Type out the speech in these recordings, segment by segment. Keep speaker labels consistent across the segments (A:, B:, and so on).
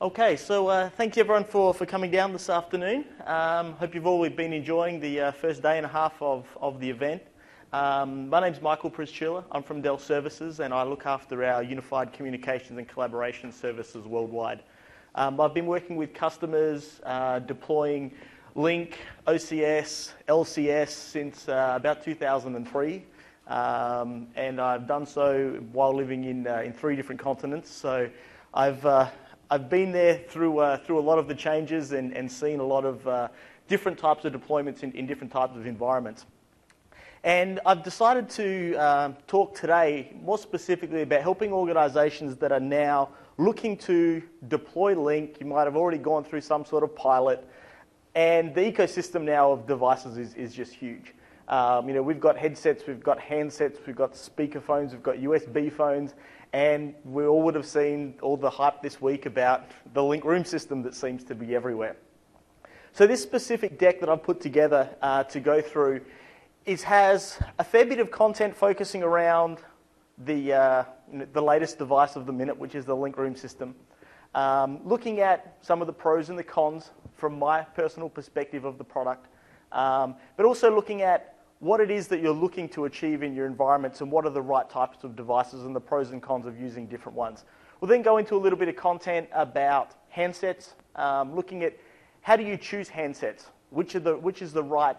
A: Okay, so thank you everyone for coming down this afternoon. Hope you've all been enjoying the first day and a half of the event. My name's Michael Prischula. I'm from Dell Services and I look after our unified communications and collaboration services worldwide. I've been working with customers deploying Lync, OCS, LCS since about 2003. And I've done so while living in 3 different continents. So I've been there through a lot of the changes and seen a lot of different types of deployments in different types of environments. And I've decided to talk today more specifically about helping organizations that are now looking to deploy Lync. You might have already gone through some sort of pilot, and the ecosystem now of devices is just huge. We've got headsets, we've got handsets, we've got speakerphones, we've got USB phones, and we all would have seen all the hype this week about the Lync Room system that seems to be everywhere. So this specific deck that I've put together to go through has a fair bit of content focusing around the latest device of the minute, which is the Lync Room system. Looking at some of the pros and the cons from my personal perspective of the product, but also looking at what it is that you're looking to achieve in your environments and what are the right types of devices and the pros and cons of using different ones. We'll then go into a little bit of content about handsets, looking at how do you choose handsets, which is the right,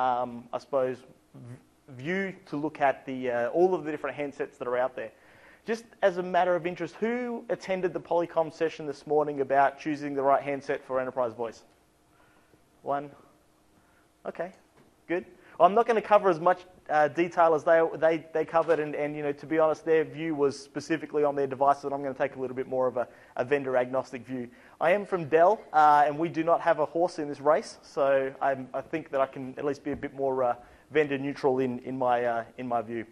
A: view to look at all of the different handsets that are out there. Just as a matter of interest, who attended the Polycom session this morning about choosing the right handset for enterprise voice? 1? Okay, good. I'm not going to cover as much detail as they covered, and to be honest, their view was specifically on their devices, and I'm going to take a little bit more of a vendor agnostic view. I am from Dell, and we do not have a horse in this race, so I think that I can at least be a bit more vendor neutral in my view.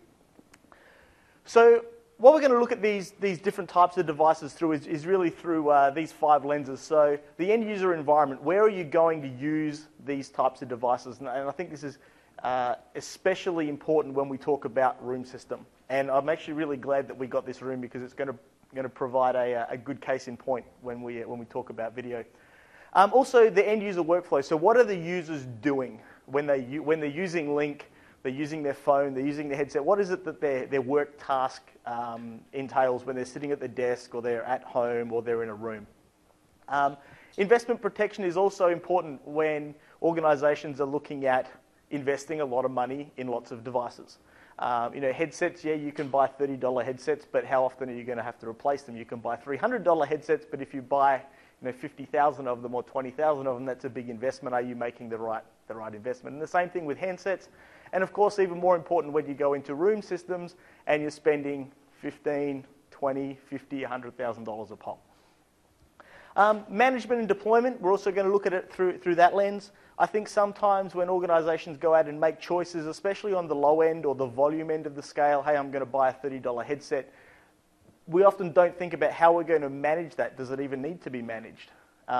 A: So what we're going to look at these different types of devices through is really through these 5 lenses. So the end user environment, where are you going to use these types of devices? And I think this is especially important when we talk about room system. And I'm actually really glad that we got this room because it's going to provide a good case in point when we talk about video. Also, the end user workflow. So what are the users doing when they're using Lync? They're using their phone, they're using their headset. What is it that their work task entails when they're sitting at the desk or they're at home or they're in a room? Investment protection is also important when organizations are looking at investing a lot of money in lots of devices. Headsets, yeah, you can buy $30 headsets, but how often are you going to have to replace them? You can buy $300 headsets, but if you buy 50,000 of them or 20,000 of them, that's a big investment. Are you making the right investment? And the same thing with handsets. And of course, even more important when you go into room systems and you're spending $15,000, $20,000, $50,000, $100,000 a pop. Management and deployment, we're also going to look at it through that lens. I think sometimes when organizations go out and make choices, especially on the low end or the volume end of the scale, hey, I'm going to buy a $30 headset, we often don't think about how we're going to manage that. Does it even need to be managed?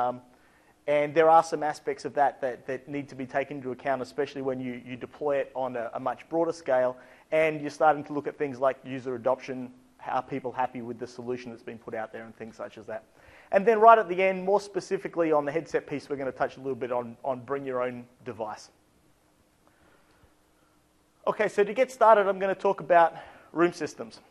A: And there are some aspects of that need to be taken into account, especially when you deploy it on a much broader scale and you're starting to look at things like user adoption, are people happy with the solution that's been put out there and things such as that. And then right at the end, more specifically on the headset piece, we're going to touch a little bit on bring your own device. Okay, so to get started, I'm going to talk about room systems.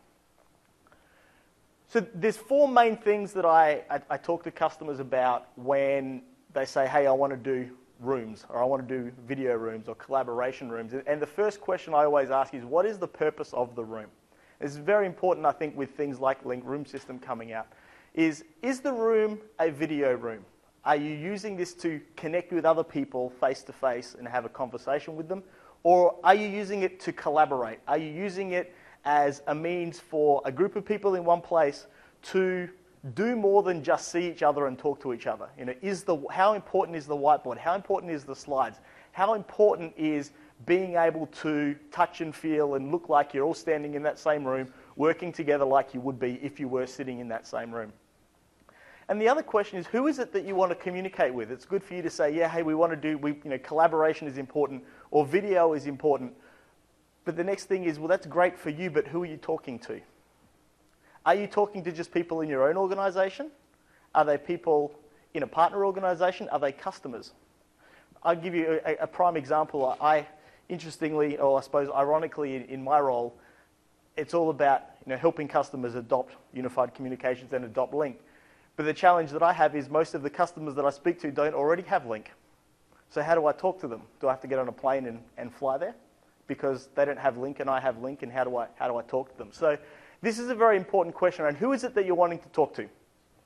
A: So there's 4 main things that I talk to customers about when they say, hey, I want to do rooms, or I want to do video rooms or collaboration rooms. And the first question I always ask is, what is the purpose of the room? It's very important, I think, with things like Lync Room System coming out. Is the room a video room? Are you using this to connect with other people face-to-face and have a conversation with them? Or are you using it to collaborate? Are you using it as a means for a group of people in one place to do more than just see each other and talk to each other? How important is the whiteboard? How important is the slides? How important is being able to touch and feel and look like you're all standing in that same room, working together like you would be if you were sitting in that same room? And the other question is, who is it that you want to communicate with? It's good for you to say, yeah, hey, collaboration is important, or video is important. But the next thing is, well, that's great for you, but who are you talking to? Are you talking to just people in your own organization? Are they people in a partner organization? Are they customers? I'll give you a prime example. Interestingly, or I suppose ironically, in my role, it's all about helping customers adopt unified communications and adopt Lync. But the challenge that I have is most of the customers that I speak to don't already have Lync. So how do I talk to them? Do I have to get on a plane and fly there? Because they don't have Lync and I have Lync, and how do I talk to them? So this is a very important question around who is it that you're wanting to talk to?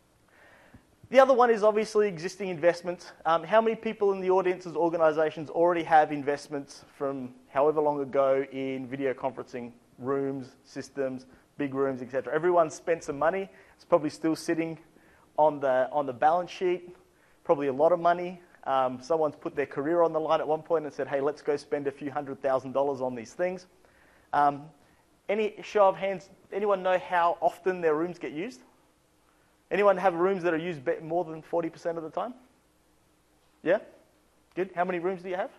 A: The other one is obviously existing investments. How many people in the audience's organizations already have investments from however long ago in video conferencing rooms, systems, big rooms, etc.? Everyone's spent some money. It's probably still sitting on the balance sheet, probably a lot of money. Someone's put their career on the line at one point and said, hey, let's go spend a few $100,000 on these things. Any show of hands, anyone know how often their rooms get used? Anyone have rooms that are used more than 40% of the time? Yeah? Good. How many rooms do you have?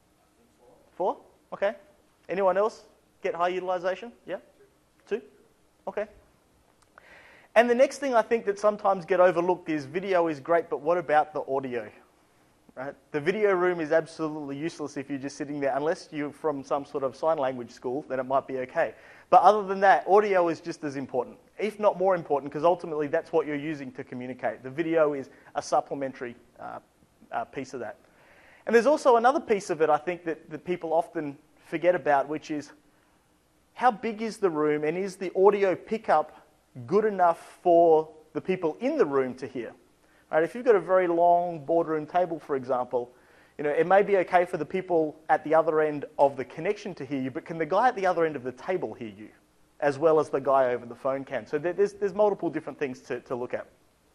A: 4? Okay. Anyone else get high utilization? Yeah? 2? Okay. And the next thing I think that sometimes get overlooked is video is great, but what about the audio? Right? The video room is absolutely useless if you're just sitting there, unless you're from some sort of sign language school, then it might be okay. But other than that, audio is just as important, if not more important, because ultimately that's what you're using to communicate. The video is a supplementary piece of that. And there's also another piece of it, I think, that people often forget about, which is how big is the room, and is the audio pickup good enough for the people in the room to hear? Right, if you've got a very long boardroom table, for example, it may be okay for the people at the other end of the connection to hear you, but can the guy at the other end of the table hear you, as well as the guy over the phone can? So there's multiple different things to look at.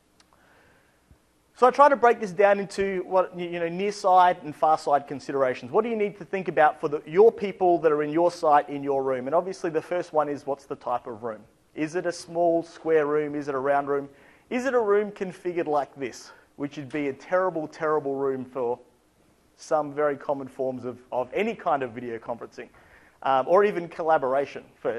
A: So I try to break this down into what near side and far side considerations. What do you need to think about for your people that are in your site, in your room? And obviously the first one is, what's the type of room? Is it a small square room? Is it a round room? Is it a room configured like this, which would be a terrible, terrible room for some very common forms of any kind of video conferencing, or even collaboration for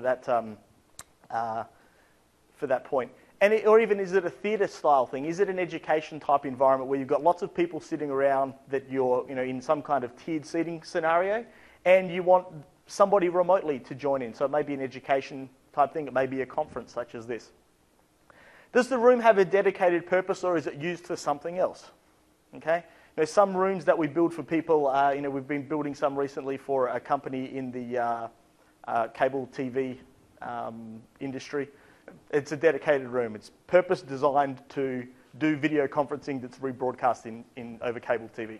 A: that point? Or even, is it a theatre style thing? Is it an education type environment where you've got lots of people sitting around that you're in some kind of tiered seating scenario, and you want somebody remotely to join in? So it may be an education type thing. It may be a conference such as this. Does the room have a dedicated purpose, or is it used for something else? Okay. There's some rooms that we build for people. We've been building some recently for a company in the cable TV industry. It's a dedicated room. It's purpose designed to do video conferencing that's rebroadcast in over cable TV.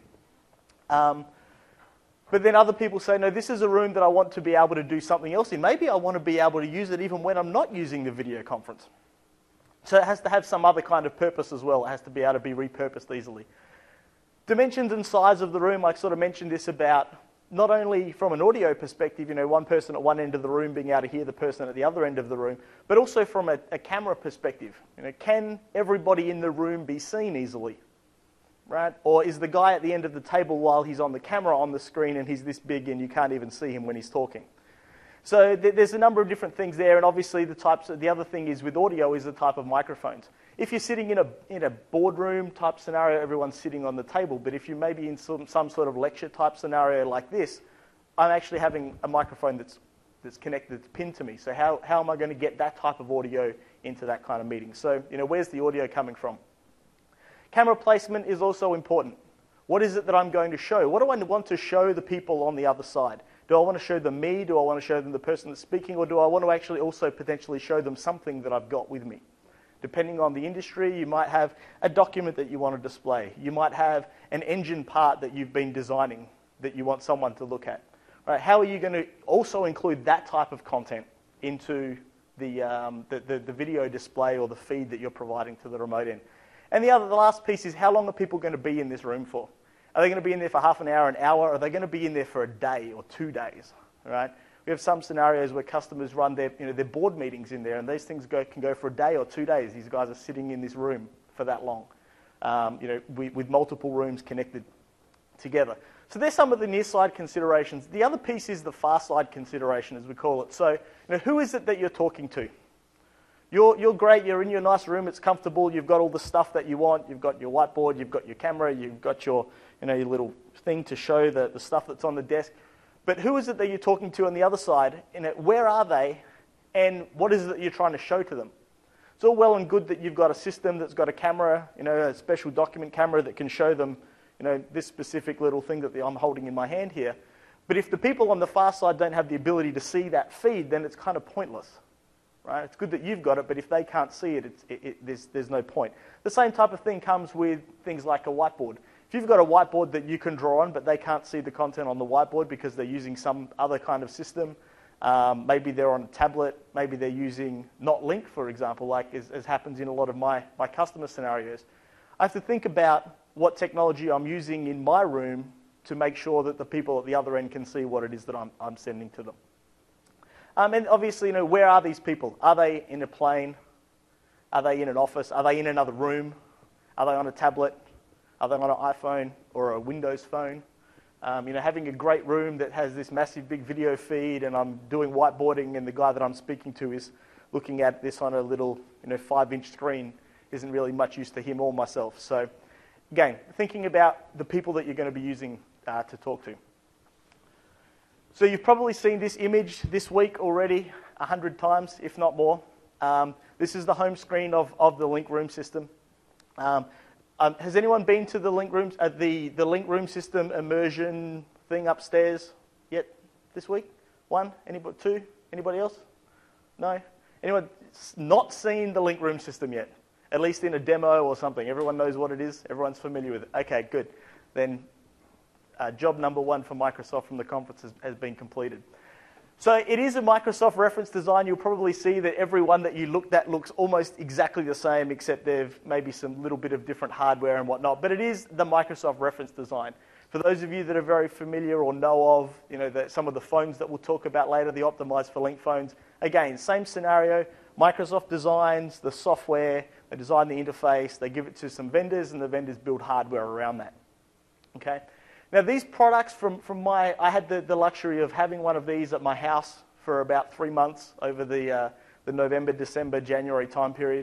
A: But then other people say, no, this is a room that I want to be able to do something else in. Maybe I want to be able to use it even when I'm not using the video conference. So it has to have some other kind of purpose as well. It has to be able to be repurposed easily. Dimensions and size of the room, I sort of mentioned this about not only from an audio perspective, one person at one end of the room being able to hear the person at the other end of the room, but also from a camera perspective. Can everybody in the room be seen easily? Right? Or is the guy at the end of the table, while he's on the camera on the screen and he's this big and you can't even see him when he's talking? So there's a number of different things there, and obviously the other thing is with audio is the type of microphones. If you're sitting in a boardroom type scenario, everyone's sitting on the table, but if you may be in some sort of lecture type scenario like this, I'm actually having a microphone that's connected, that's pinned to me. So how am I going to get that type of audio into that kind of meeting? So where's the audio coming from? Camera placement is also important. What is it that I'm going to show? What do I want to show the people on the other side? Do I want to show them me? Do I want to show them the person that's speaking? Or do I want to actually also potentially show them something that I've got with me? Depending on the industry, you might have a document that you want to display. You might have an engine part that you've been designing that you want someone to look at. Right? How are you going to also include that type of content into the video display or the feed that you're providing to the remote end? And the last piece is, how long are people going to be in this room for? Are they going to be in there for half an hour, an hour? Are they going to be in there for a day or 2 days? Right? We have some scenarios where customers run their board meetings in there, and these things can go for a day or 2 days. These guys are sitting in this room for that long, with multiple rooms connected together. So there's some of the near side considerations. The other piece is the far side consideration, as we call it. So who is it that you're talking to? You're great, you're in your nice room, it's comfortable, you've got all the stuff that you want, you've got your whiteboard, you've got your camera, you've got your your little thing to show the stuff that's on the desk. But who is it that you're talking to on the other side? Where are they? And what is it that you're trying to show to them? It's all well and good that you've got a system that's got a camera, a special document camera that can show them, this specific little thing that I'm holding in my hand here. But if the people on the far side don't have the ability to see that feed, then it's kind of pointless, right? It's good that you've got it, but if they can't see it, there's no point. The same type of thing comes with things like a whiteboard. If you've got a whiteboard that you can draw on, but they can't see the content on the whiteboard because they're using some other kind of system, maybe they're on a tablet, maybe they're using NotLink, for example, like as happens in a lot of my customer scenarios. I have to think about what technology I'm using in my room to make sure that the people at the other end can see what it is that I'm sending to them. And obviously, where are these people? Are they in a plane? Are they in an office? Are they in another room? Are they on a tablet? Are they on an iPhone or a Windows phone? Having a great room that has this massive big video feed and I'm doing whiteboarding and the guy that I'm speaking to is looking at this on a little 5-inch screen isn't really much use to him or myself. So again, thinking about the people that you're going to be using to talk to. So you've probably seen this image this week already 100 times, if not more. This is the home screen of the Link Room system. Has anyone been to the Link Room, the Link Room system immersion thing upstairs yet this week? One? Anybody? Two? Anybody else? No? Anyone not seen the Link Room system yet? At least in a demo or something. Everyone knows what it is? Everyone's familiar with it? Okay, good. Then job number 1 for Microsoft from the conference has been completed. So it is a Microsoft reference design. You'll probably see that every one that you looked at looks almost exactly the same, except there's maybe some little bit of different hardware and whatnot. But it is the Microsoft reference design. For those of you that are very familiar or know of, some of the phones that we'll talk about later, the optimized for Link phones, again, same scenario. Microsoft designs the software, they design the interface, they give it to some vendors, and the vendors build hardware around that. Okay. Now these products I had the luxury of having one of these at my house for about 3 months over the November, December, January time period.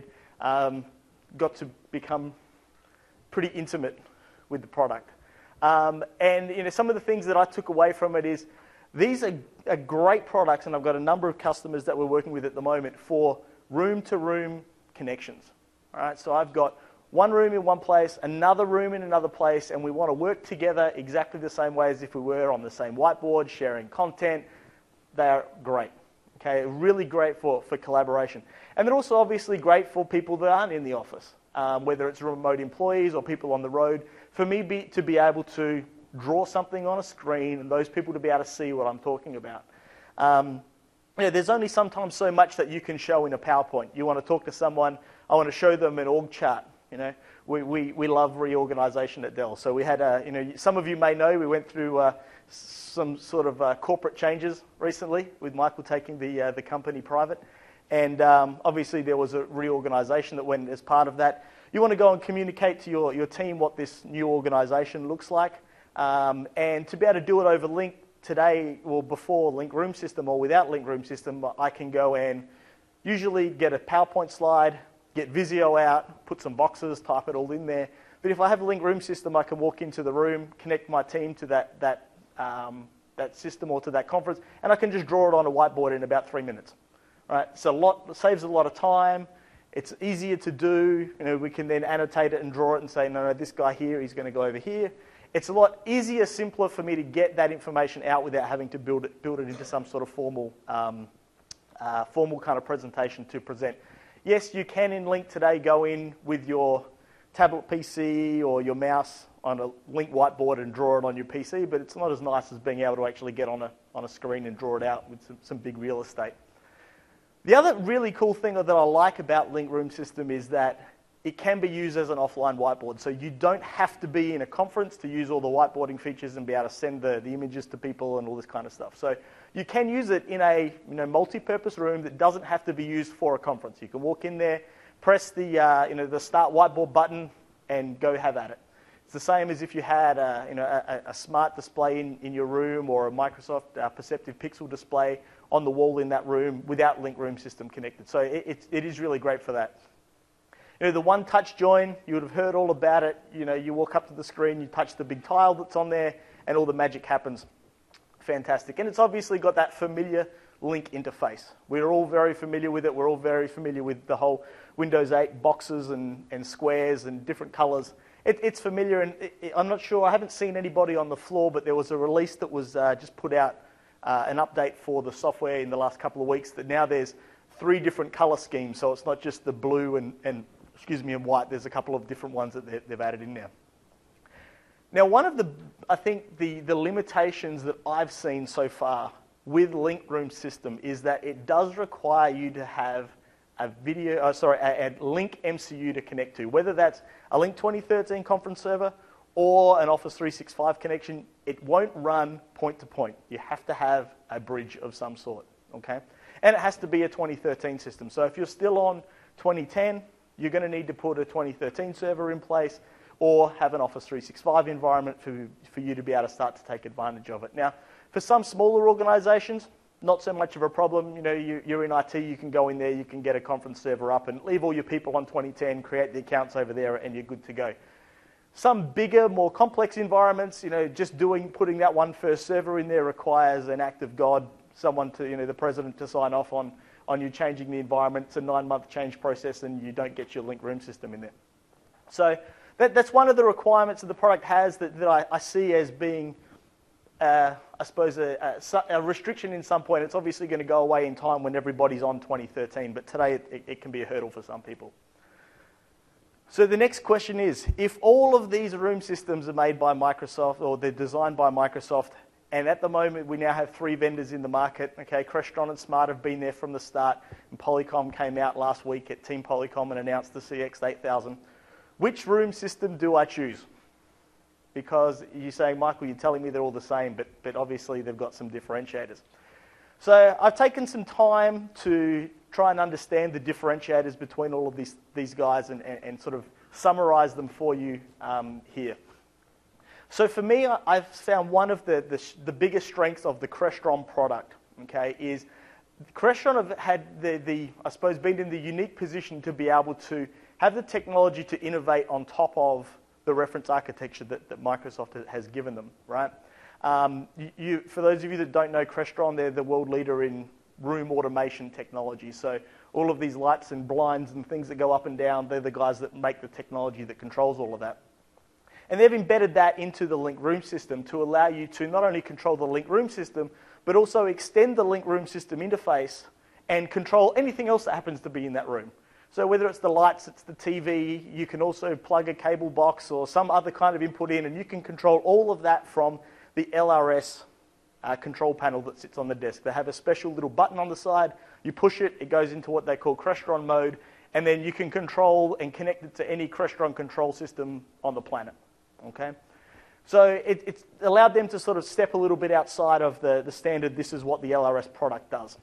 A: Got to become pretty intimate with the product. And some of the things that I took away from it is these are great products, and I've got a number of customers that we're working with at the moment for room-to-room connections. All right, so I've got one room in one place, another room in another place, and we want to work together exactly the same way as if we were on the same whiteboard, sharing content. They're great. Okay, really great for collaboration. And they're also obviously great for people that aren't in the office, whether it's remote employees or people on the road. For me to be able to draw something on a screen and those people to be able to see what I'm talking about. There's only sometimes so much that you can show in a PowerPoint. You want to talk to someone, I want to show them an org chart. We love reorganization at Dell. So we had, some of you may know, we went through some sort of corporate changes recently with Michael taking the company private. And obviously there was a reorganization that went as part of that. You want to go and communicate to your team what this new organization looks like. And to be able to do it over Link today, or before Link Room system or without Link Room system, I can go and usually get a PowerPoint slide, get Visio out, put some boxes, type it all in there. But if I have a Link Room system, I can walk into the room, connect my team to that system or to that conference, and I can just draw it on a whiteboard in about 3 minutes. Right? So it saves a lot of time. It's easier to do. We can then annotate it and draw it and say, no, this guy here, he's going to go over here. It's a lot easier, simpler for me to get that information out without having to build it into some sort of formal kind of presentation to present. Yes, you can in Link today go in with your tablet PC or your mouse on a Link whiteboard and draw it on your PC, but it's not as nice as being able to actually get on a screen and draw it out with some big real estate. The other really cool thing that I like about Link Room system is that it can be used as an offline whiteboard. So you don't have to be in a conference to use all the whiteboarding features and be able to send the images to people and all this kind of stuff. So you can use it in a multi-purpose room that doesn't have to be used for a conference. You can walk in there, press the start whiteboard button, and go have at it. the same as if you had a smart display in your room or a Microsoft Perceptive Pixel display on the wall in that room without Link Room System connected. So it is really great for that. The one touch join, you would have heard all about it. You walk up to the screen, you touch the big tile that's on there, and all the magic happens. Fantastic. And it's obviously got that familiar Link interface. We're all very familiar with it. We're all very familiar with the whole Windows 8 boxes and squares and different colors. It's familiar, and I'm not sure, I haven't seen anybody on the floor, but there was a release that was just put out, an update for the software in the last couple of weeks, that now there's 3 different color schemes, so it's not just the blue and white. There's a couple of different ones that they've added in there. Now, one of the limitations that I've seen so far with Link Room System is that it does require you to have a Link MCU to connect to, whether that's a Link 2013 conference server or an Office 365 connection. It won't run point to point. You have to have a bridge of some sort, okay? And it has to be a 2013 system. So if you're still on 2010, you're going to need to put a 2013 server in place or have an Office 365 environment for you to be able to start to take advantage of it. Now, for some smaller organizations, not so much of a problem. You're in IT, you can go in there, you can get a conference server up and leave all your people on 2010, create the accounts over there, and you're good to go. Some bigger, more complex environments, just putting that one first server in there requires an act of God, someone to, the president to sign off on you changing the environment. It's a 9-month change process, and you don't get your Link Room System in there. So that's one of the requirements that the product has that I see as being, I suppose, a restriction in some point. It's obviously going to go away in time when everybody's on 2013, but today it can be a hurdle for some people. So the next question is, if all of these room systems are made by Microsoft, or they're designed by Microsoft, and at the moment we now have 3 vendors in the market, okay, Crestron and Smart have been there from the start, and Polycom came out last week at Team Polycom and announced the CX8000, which room system do I choose? Because you're saying, Michael, you're telling me they're all the same, but obviously they've got some differentiators. So I've taken some time to try and understand the differentiators between all of these guys and sort of summarize them for you here. So for me, I've found one of the biggest strengths of the Crestron product, okay, is Crestron have had I suppose, been in the unique position to be able to have the technology to innovate on top of the reference architecture that Microsoft has given them, right? For those of you that don't know Crestron, they're the world leader in room automation technology. So all of these lights and blinds and things that go up and down, they're the guys that make the technology that controls all of that. And they've embedded that into the Link Room System to allow you to not only control the Link Room System, but also extend the Link Room System interface and control anything else that happens to be in that room. So whether it's the lights, it's the TV, you can also plug a cable box or some other kind of input in, and you can control all of that from the LRS control panel that sits on the desk. They have a special little button on the side. You push it, it goes into what they call Crestron mode, and then you can control and connect it to any Crestron control system on the planet. Okay? So it's allowed them to sort of step a little bit outside of the standard, this is what the LRS product does.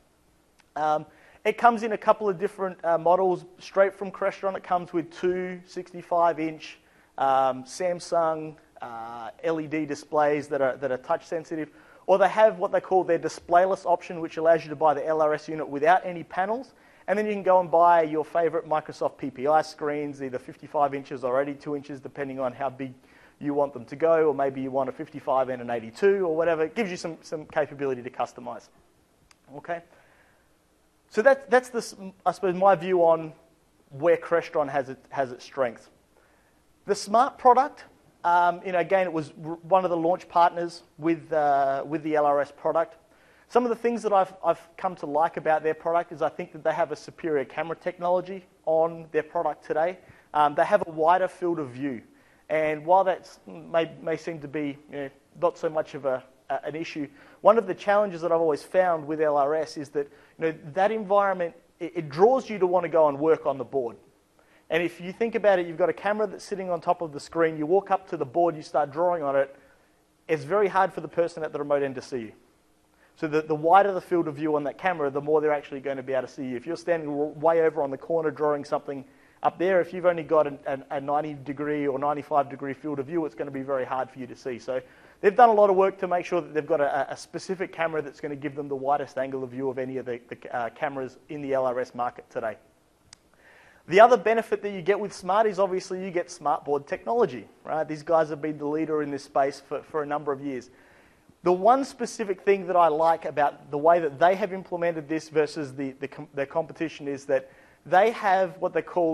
A: It comes in a couple of different models. Straight from Crestron, it comes with 2 65-inch Samsung LED displays that are touch sensitive, or they have what they call their displayless option, which allows you to buy the LRS unit without any panels, and then you can go and buy your favorite Microsoft PPI screens, either 55 inches or 82 inches, depending on how big you want them to go, or maybe you want a 55 and an 82 or whatever. It gives you some capability to customize. Okay? So that's I suppose, my view on where Crestron has its strengths. The Smart product, again, it was one of the launch partners with the LRS product. Some of the things that I've come to like about their product is I think that they have a superior camera technology on their product today. They have a wider field of view. And while that may seem to be not so much of an issue, one of the challenges that I've always found with LRS is that that environment, it draws you to want to go and work on the board. And if you think about it, you've got a camera that's sitting on top of the screen, you walk up to the board, you start drawing on it, it's very hard for the person at the remote end to see you. So the wider the field of view on that camera, the more they're actually going to be able to see you. If you're standing way over on the corner drawing something, Up there, if you've only got a 90-degree or 95-degree field of view, it's going to be very hard for you to see. So they've done a lot of work to make sure that they've got a specific camera that's going to give them the widest angle of view of any of the cameras in the LRS market today. The other benefit that you get with Smart is obviously you get smartboard technology, right? These guys have been the leader in this space for a number of years. The one specific thing that I like about the way that they have implemented this versus their competition is that they have what they call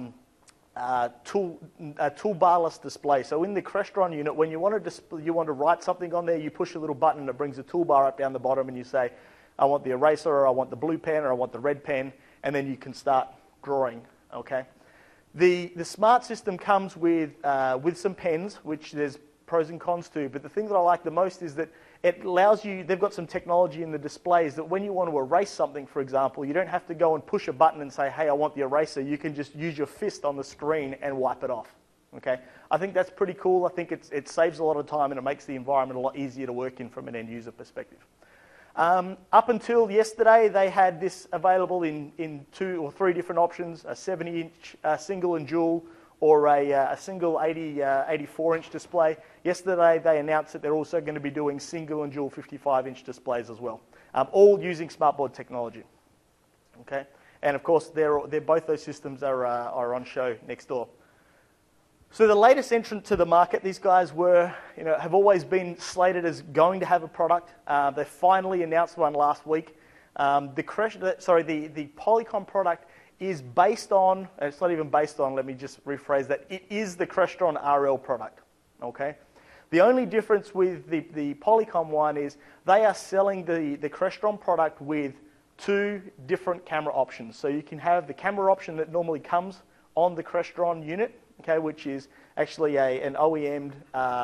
A: toolbarless display. So in the Crestron unit, when you want to write something on there, you push a little button and it brings a toolbar up down the bottom and you say, I want the eraser, or I want the blue pen, or I want the red pen, and then you can start drawing. Okay. The Smart system comes with some pens, which there's pros and cons to, but the thing that I like the most is that it allows you, they've got some technology in the displays that when you want to erase something, for example, you don't have to go and push a button and say, hey, I want the eraser. You can just use your fist on the screen and wipe it off. Okay? I think that's pretty cool. I think it saves a lot of time and it makes the environment a lot easier to work in from an end user perspective. Up until yesterday, they had this available in 2 or 3 different options, a 70-inch single and dual, or a single 84-inch display. Yesterday, they announced that they're also going to be doing single and dual 55-inch displays as well, all using smartboard technology. Okay, and of course, both those systems are on show next door. So the latest entrant to the market, these guys have always been slated as going to have a product. They finally announced one last week. The Polycom product is based on, it's not even based on, let me just rephrase that, it is the Crestron RL product, okay? The only difference with the Polycom one is they are selling the Crestron product with 2 different camera options. So you can have the camera option that normally comes on the Crestron unit, okay, which is actually an OEM'd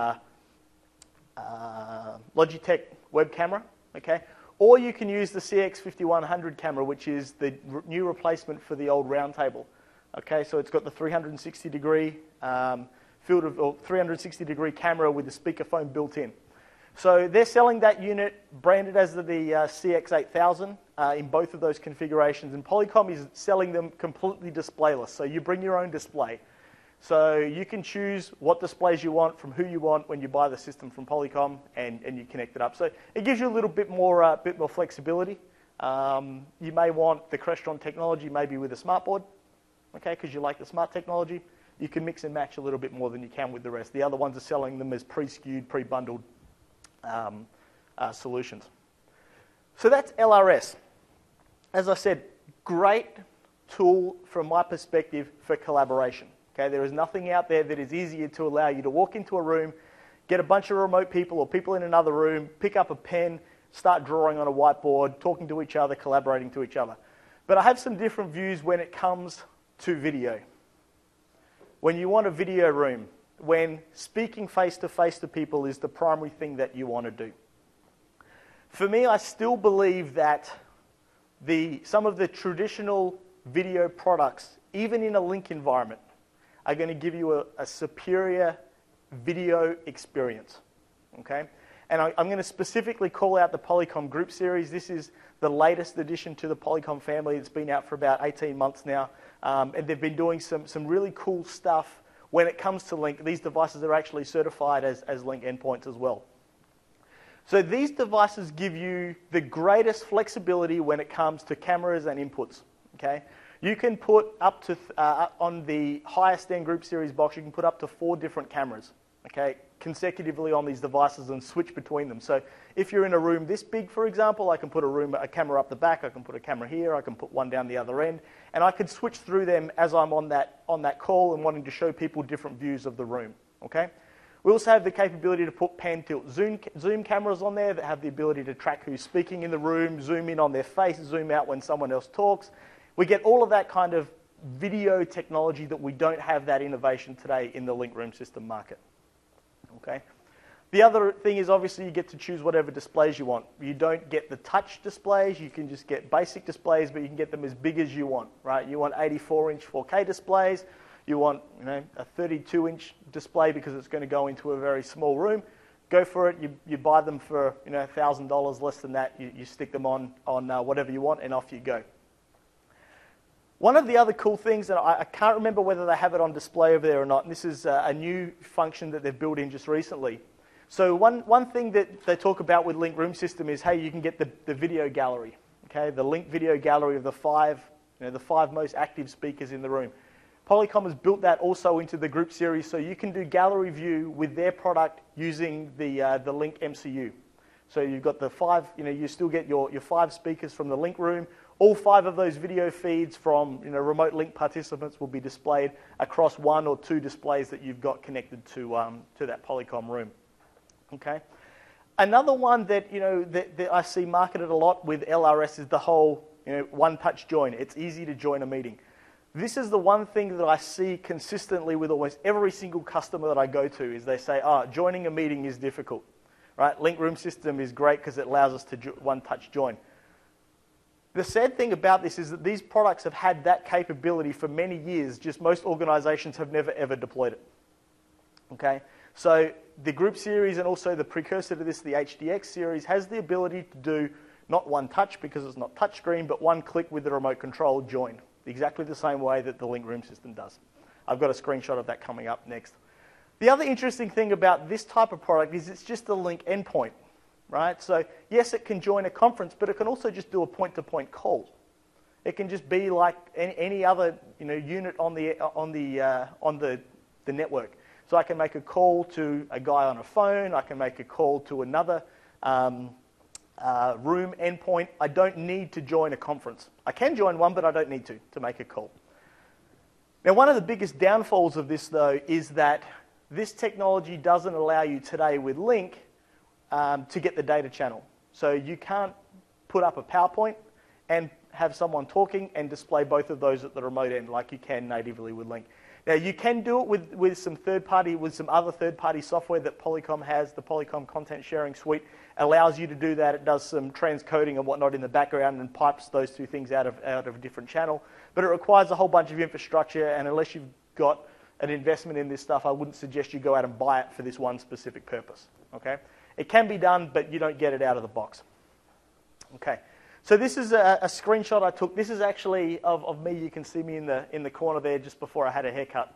A: Logitech web camera, okay? Or you can use the CX5100 camera, which is the new replacement for the old round table. Okay, so it's got the 360-degree field of, or 360-degree camera with the speakerphone built in. So they're selling that unit branded as the CX8000 in both of those configurations, and Polycom is selling them completely displayless. So you bring your own display. So you can choose what displays you want from who you want when you buy the system from Polycom, and you connect it up. So it gives you a little bit more flexibility. You may want the Crestron technology maybe with a smartboard, okay, because you like the smart technology. You can mix and match a little bit more than you can with the rest. The other ones are selling them as pre-skewed, pre-bundled solutions. So that's LRS. As I said, great tool from my perspective for collaboration. Okay, there is nothing out there that is easier to allow you to walk into a room, get a bunch of remote people or people in another room, pick up a pen, start drawing on a whiteboard, talking to each other, collaborating to each other. But I have some different views when it comes to video. When you want a video room, when speaking face-to-face to people is the primary thing that you want to do. For me, I still believe that some of the traditional video products, even in a link environment, are going to give you a superior video experience, okay? And I'm going to specifically call out the Polycom Group Series. This is the latest addition to the Polycom family. It's been out for about 18 months now, and they've been doing some really cool stuff when it comes to link. These devices are actually certified as link endpoints as well. So these devices give you the greatest flexibility when it comes to cameras and inputs, okay? You can put up to, on the highest end Group Series box, you can put up to 4 different cameras, okay, consecutively on these devices and switch between them. So if you're in a room this big, for example, I can put a camera up the back, I can put a camera here, I can put one down the other end, and I could switch through them as I'm on that call and wanting to show people different views of the room, okay? We also have the capability to put pan tilt zoom cameras on there that have the ability to track who's speaking in the room, zoom in on their face, zoom out when someone else talks. We get all of that kind of video technology that we don't have that innovation today in the link room system market. Okay. The other thing is obviously you get to choose whatever displays you want. You don't get the touch displays, you can just get basic displays, but you can get them as big as you want, right? You want 84-inch 4K displays, you want a 32-inch display because it's going to go into a very small room. Go for it, you buy them for $1,000, less than that, you stick them on whatever you want and off you go. One of the other cool things, and I can't remember whether they have it on display over there or not, and this is a new function that they've built in just recently. So one thing that they talk about with Link Room System is, hey, you can get the video gallery, okay, the Link video gallery of the five most active speakers in the room. Polycom has built that also into the group series, so you can do gallery view with their product using the Link MCU. So you've got the five, you still get your 5 speakers from the Link room. All 5 of those video feeds from remote Link participants will be displayed across 1 or 2 displays that you've got connected to that Polycom room. Okay. Another one that that I see marketed a lot with LRS is the whole one-touch join. It's easy to join a meeting. This is the one thing that I see consistently with almost every single customer that I go to is they say, joining a meeting is difficult. Right? Link Room System is great because it allows us to one-touch join. The sad thing about this is that these products have had that capability for many years, just most organizations have never ever deployed it. Okay? So the group series and also the precursor to this, the HDX series, has the ability to do not one touch because it's not touchscreen, but one click with the remote control join, exactly the same way that the Link Room System does. I've got a screenshot of that coming up next. The other interesting thing about this type of product is it's just a Link endpoint, right? So yes, it can join a conference, but it can also just do a point-to-point call. It can just be like any other unit on the network. So I can make a call to a guy on a phone. I can make a call to another room endpoint. I don't need to join a conference. I can join one, but I don't need to make a call. Now, one of the biggest downfalls of this, though, is that this technology doesn't allow you today with Link to get the data channel. So you can't put up a PowerPoint and have someone talking and display both of those at the remote end like you can natively with Link. Now, you can do it with some other third-party software that Polycom has. The Polycom Content Sharing Suite allows you to do that. It does some transcoding and whatnot in the background and pipes those two things out of a different channel. But it requires a whole bunch of infrastructure, and unless you've got an investment in this stuff, I wouldn't suggest you go out and buy it for this one specific purpose. Okay? It can be done, but you don't get it out of the box. Okay. So this is a screenshot I took. This is actually of me. You can see me in the corner there just before I had a haircut.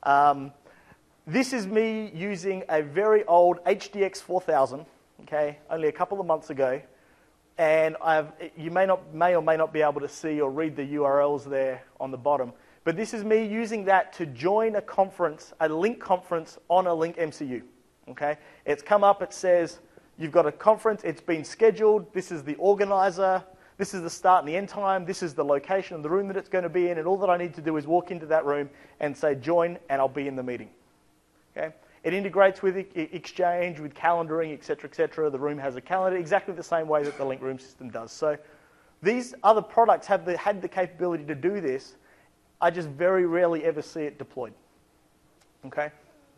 A: This is me using a very old HDX 4000, okay, only a couple of months ago. And you may or may not be able to see or read the URLs there on the bottom. But this is me using that to join a conference, a Link conference on a Link MCU. Okay? It's come up, it says, you've got a conference, it's been scheduled, this is the organizer, this is the start and the end time, this is the location of the room that it's going to be in, and all that I need to do is walk into that room and say join, and I'll be in the meeting. Okay? It integrates with Exchange, with calendaring, etc., etc. The room has a calendar, exactly the same way that the Link Room System does. So these other products had the capability to do this. I just very rarely ever see it deployed. Okay?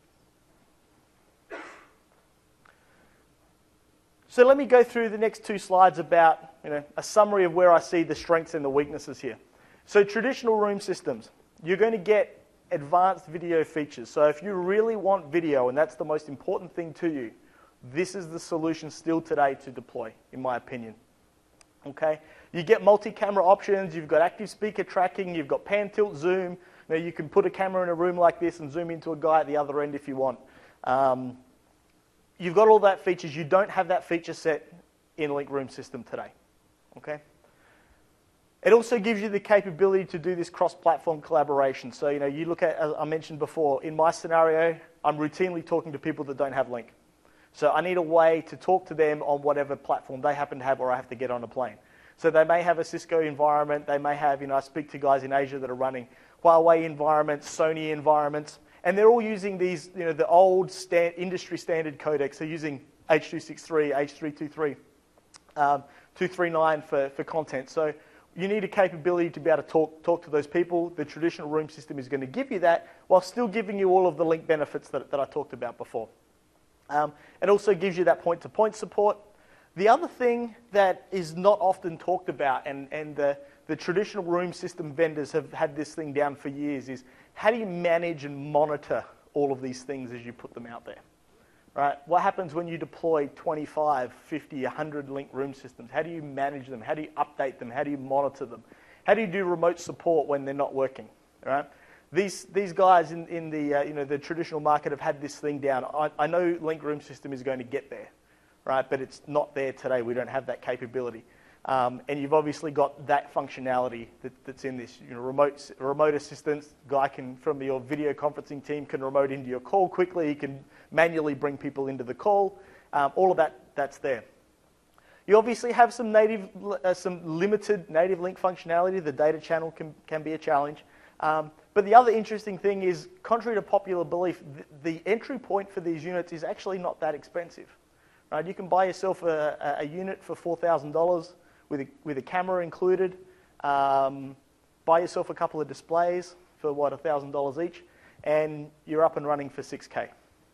A: So let me go through the next 2 slides about a summary of where I see the strengths and the weaknesses here. So traditional room systems, you're going to get advanced video features. So if you really want video, and that's the most important thing to you, this is the solution still today to deploy, in my opinion. Okay? You get multi-camera options, you've got active speaker tracking, you've got pan, tilt, zoom. Now you can put a camera in a room like this and zoom into a guy at the other end if you want. You've got all that features. You don't have that feature set in Link Room System today. Okay? It also gives you the capability to do this cross-platform collaboration. So, you look at, as I mentioned before, in my scenario, I'm routinely talking to people that don't have Link. So I need a way to talk to them on whatever platform they happen to have, or I have to get on a plane. So they may have a Cisco environment. They may have, I speak to guys in Asia that are running Huawei environments, Sony environments, and they're all using these, the old industry standard codecs. They're using H.263, H.323, 239 for content. So you need a capability to be able to talk to those people. The traditional room system is going to give you that while still giving you all of the Link benefits that I talked about before. It also gives you that point-to-point support. The other thing that is not often talked about, and the traditional room system vendors have had this thing down for years, is how do you manage and monitor all of these things as you put them out there? Right? What happens when you deploy 25, 50, 100 Link room systems? How do you manage them? How do you update them? How do you monitor them? How do you do remote support when they're not working? Right? These guys in the the traditional market have had this thing down. I know Link Room System is going to get there, right? But it's not there today. We don't have that capability. And you've obviously got that functionality that's in this. Remote assistance. Guy from your video conferencing team can remote into your call quickly. He can manually bring people into the call. All of that's there. You obviously have some limited native link functionality. The data channel can be a challenge. But the other interesting thing is, contrary to popular belief, the entry point for these units is actually not that expensive. Right? You can buy yourself a unit for $4,000 with a camera included. Buy yourself a couple of displays for $1,000 each, and you're up and running for $6K.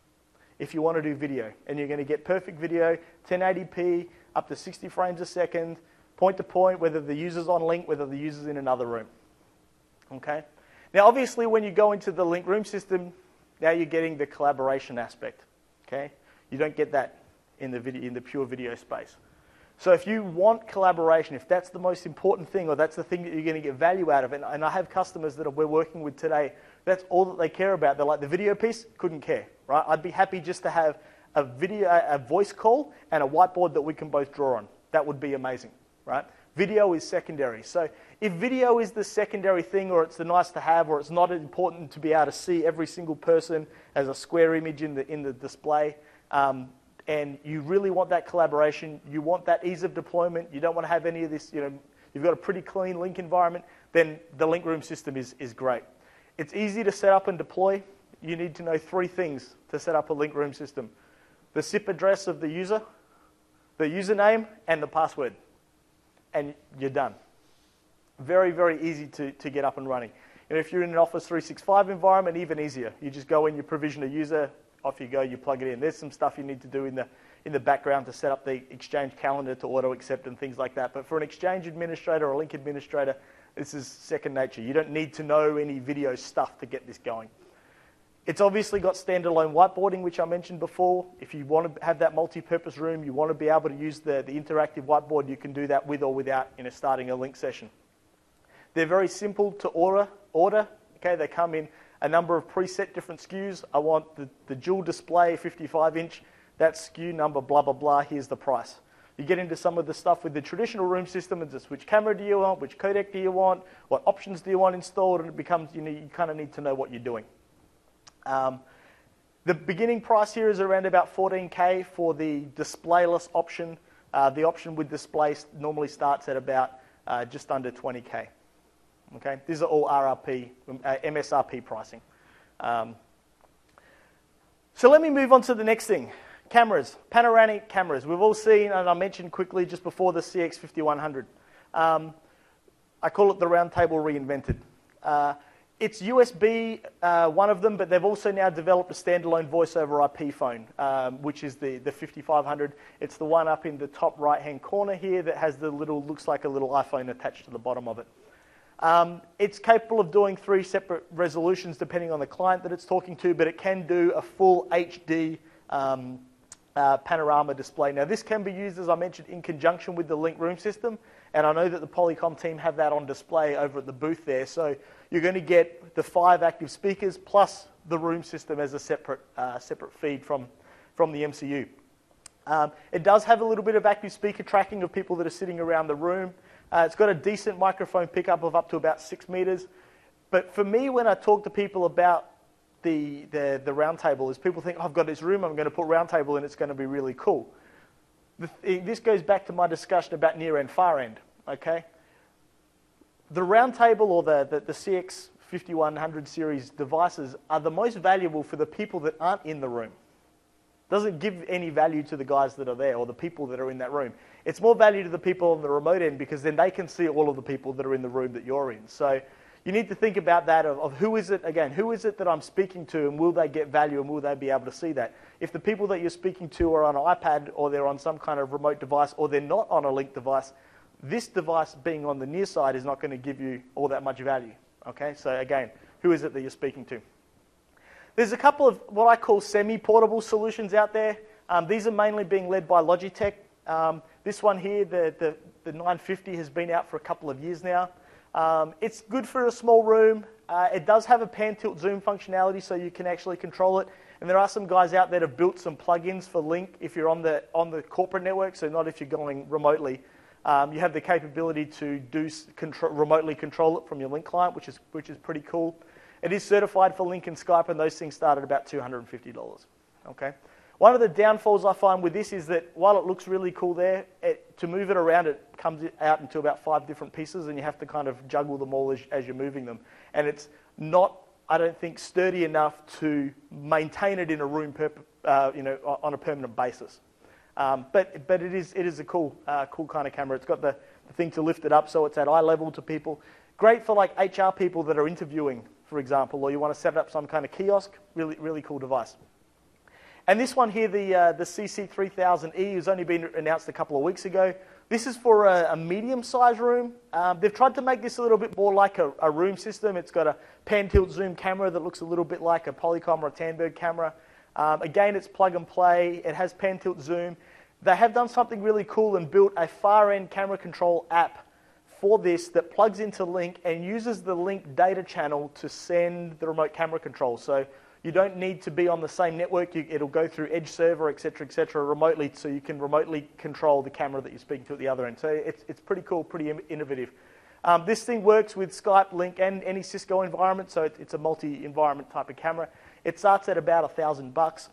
A: If you want to do video, and you're going to get perfect video, 1080p, up to 60 frames a second, point to point, whether the user's on Link, whether the user's in another room. Okay. Now, obviously, when you go into the Link Room System, now you're getting the collaboration aspect. Okay. You don't get that in the pure video space. So if you want collaboration, if that's the most important thing, or that's the thing that you're going to get value out of, and I have customers that we're working with today, that's all that they care about. They're like, the video piece, couldn't care, right? I'd be happy just to have a voice call and a whiteboard that we can both draw on. That would be amazing, right? Video is secondary. So if video is the secondary thing, or it's the nice to have, or it's not important to be able to see every single person as a square image in the display, and you really want that collaboration, you want that ease of deployment, you don't want to have any of this, you've got a pretty clean Link environment, then the Link Room System is great. It's easy to set up and deploy. You need to know 3 things to set up a Link Room System: the SIP address of the user, the username, and the password. And you're done. Very, very easy to get up and running. And if you're in an Office 365 environment, even easier. You just go in, you provision a user, off you go, you plug it in. There's some stuff you need to do in the background to set up the Exchange calendar to auto-accept and things like that. But for an Exchange administrator or a Link administrator, this is second nature. You don't need to know any video stuff to get this going. It's obviously got standalone whiteboarding, which I mentioned before. If you want to have that multi-purpose room, you want to be able to use the interactive whiteboard, you can do that with or without starting a Link session. They're very simple to order. Okay, they come in a number of preset different SKUs. I want the dual display, 55-inch, that SKU number, blah, blah, blah, here's the price. You get into some of the stuff with the traditional room system, and just which camera do you want, which codec do you want, what options do you want installed, and it becomes, you kind of need to know what you're doing. The beginning price here is around about $14K for the displayless option. The option with display normally starts at about just under $20K. Okay, these are all MSRP pricing. So let me move on to the next thing. Cameras, panoramic cameras. We've all seen, and I mentioned quickly just before, the CX5100. I call it the round table reinvented. It's USB, one of them, but they've also now developed a standalone voice over IP phone, which is the 5500. It's the one up in the top right-hand corner here that has looks like a little iPhone attached to the bottom of it. It's capable of doing 3 separate resolutions depending on the client that it's talking to, but it can do a full HD panorama display. Now, this can be used, as I mentioned, in conjunction with the Link Room System, and I know that the Polycom team have that on display over at the booth there. So you're going to get the 5 active speakers plus the room system as a separate feed from the MCU. It does have a little bit of active speaker tracking of people that are sitting around the room. It's got a decent microphone pickup of up to about 6 meters. But for me, when I talk to people about the roundtable, is people think, oh, I've got this room, I'm going to put roundtable in, it's going to be really cool. This goes back to my discussion about near and far end. Okay, the roundtable or the CX5100 series devices are the most valuable for the people that aren't in the room. Doesn't give any value to the guys that are there or the people that are in that room. It's more value to the people on the remote end, because then they can see all of the people that are in the room that you're in. So you need to think about that of who is it that I'm speaking to, and will they get value, and will they be able to see that? If the people that you're speaking to are on an iPad, or they're on some kind of remote device, or they're not on a Link device, this device being on the near side is not going to give you all that much value. Okay, so again, who is it that you're speaking to? There's a couple of what I call semi-portable solutions out there. These are mainly being led by Logitech. This one here, the 950, has been out for a couple of years now. It's good for a small room. It does have a pan, tilt, zoom functionality, so you can actually control it. And there are some guys out there that have built some plugins for Link if you're on the corporate network, so not if you're going remotely. You have the capability to remotely control it from your Link client, which is pretty cool. It is certified for Link and Skype, and those things start at about $250. Okay. One of the downfalls I find with this is that while it looks really cool there, to move it around, it comes out into about 5 different pieces, and you have to kind of juggle them all as you're moving them. And it's not, I don't think, sturdy enough to maintain it in a room on a permanent basis. But it is a cool kind of camera. It's got the thing to lift it up so it's at eye level to people. Great for like HR people that are interviewing, for example, or you want to set up some kind of kiosk. Really, really cool device. And this one here, the CC3000E, has only been announced a couple of weeks ago. This is for a medium-sized room. They've tried to make this a little bit more like a room system. It's got a pan-tilt-zoom camera that looks a little bit like a Polycom or a Tandberg camera. Again, it's plug and play. It has pan-tilt-zoom. They have done something really cool and built a far-end camera control app for this that plugs into Link and uses the Link data channel to send the remote camera control. So you don't need to be on the same network. It'll go through Edge server, et cetera, remotely, so you can remotely control the camera that you're speaking to at the other end. So it's pretty cool, pretty innovative. This thing works with Skype, Link, and any Cisco environment, so it's a multi-environment type of camera. It starts at about $1,000.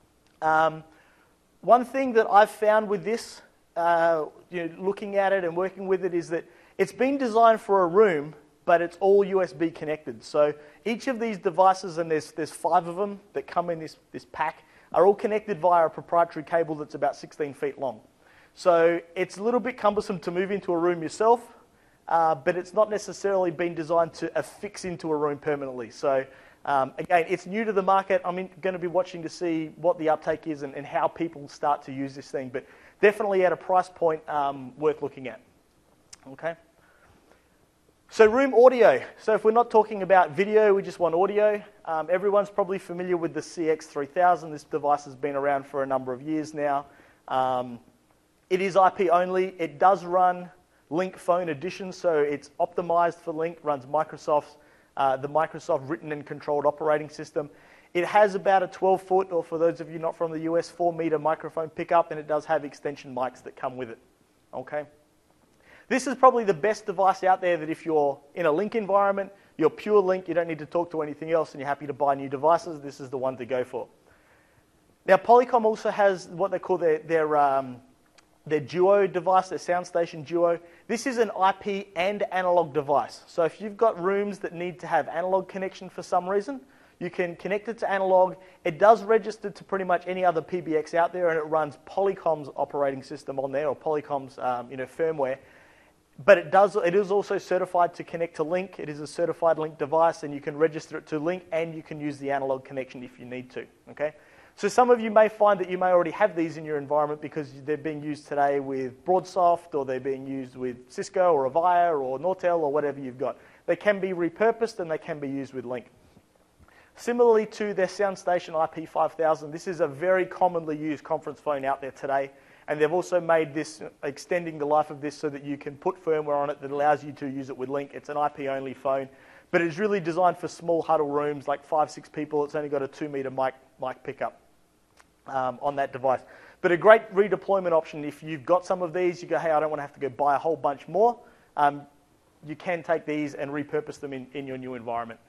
A: One thing that I've found with this, looking at it and working with it, is that it's been designed for a room, but it's all USB connected. So each of these devices, and there's 5 of them that come in this pack, are all connected via a proprietary cable that's about 16 feet long. So it's a little bit cumbersome to move into a room yourself, but it's not necessarily been designed to affix into a room permanently. So again, it's new to the market. I'm going to be watching to see what the uptake is and how people start to use this thing, but definitely at a price point worth looking at. Okay. So room audio. So if we're not talking about video, we just want audio. Everyone's probably familiar with the CX3000. This device has been around for a number of years now. It is IP only. It does run Link Phone Edition, so it's optimized for Link, runs the Microsoft written and controlled operating system. It has about a 12-foot, or for those of you not from the US, 4-meter microphone pickup, and it does have extension mics that come with it. Okay. This is probably the best device out there that if you're in a Link environment, you're pure Link, you don't need to talk to anything else, and you're happy to buy new devices, this is the one to go for. Now, Polycom also has what they call their Duo device, their SoundStation Duo. This is an IP and analog device. So if you've got rooms that need to have analog connection for some reason, you can connect it to analog. It does register to pretty much any other PBX out there, and it runs Polycom's operating system on there, or Polycom's firmware. But it is also certified to connect to Link. It is a certified Link device, and you can register it to Link, and you can use the analog connection if you need to. Okay? So some of you may find that you may already have these in your environment because they're being used today with BroadSoft, or they're being used with Cisco or Avaya or Nortel or whatever you've got. They can be repurposed, and they can be used with Link. Similarly to their SoundStation IP5000, this is a very commonly used conference phone out there today. And they've also made this, extending the life of this so that you can put firmware on it that allows you to use it with Link. It's an IP-only phone, but it's really designed for small huddle rooms, like 5-6 people. It's only got a 2-meter mic pickup on that device. But a great redeployment option if you've got some of these, you go, hey, I don't want to have to go buy a whole bunch more. You can take these and repurpose them in your new environment.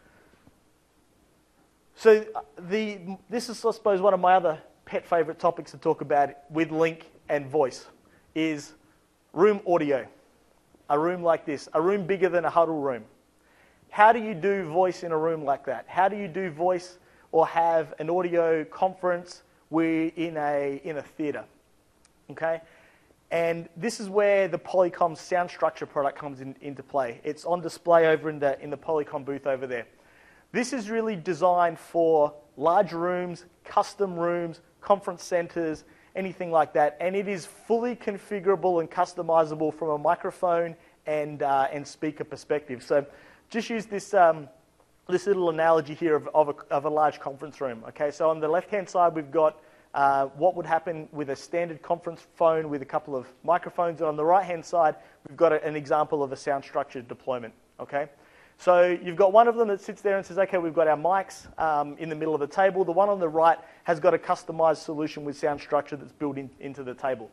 A: So this is, I suppose, one of my other pet favorite topics to talk about with Link and voice is room audio. A room like this, a room bigger than a huddle room. How do you do voice in a room like that? How do you do voice or have an audio conference in a theater? Okay, and this is where the Polycom Sound Structure product comes into play. It's on display over in the Polycom booth over there. This is really designed for large rooms, custom rooms, conference centers, anything like that, and it is fully configurable and customizable from a microphone and speaker perspective. So just use this little analogy here of a large conference room. Okay, so on the left-hand side we've got what would happen with a standard conference phone with a couple of microphones. And on the right-hand side, we've got an example of a sound structured deployment, okay? So you've got one of them that sits there and says, okay, we've got our mics in the middle of the table. The one on the right has got a customized solution with sound structure that's built into the table.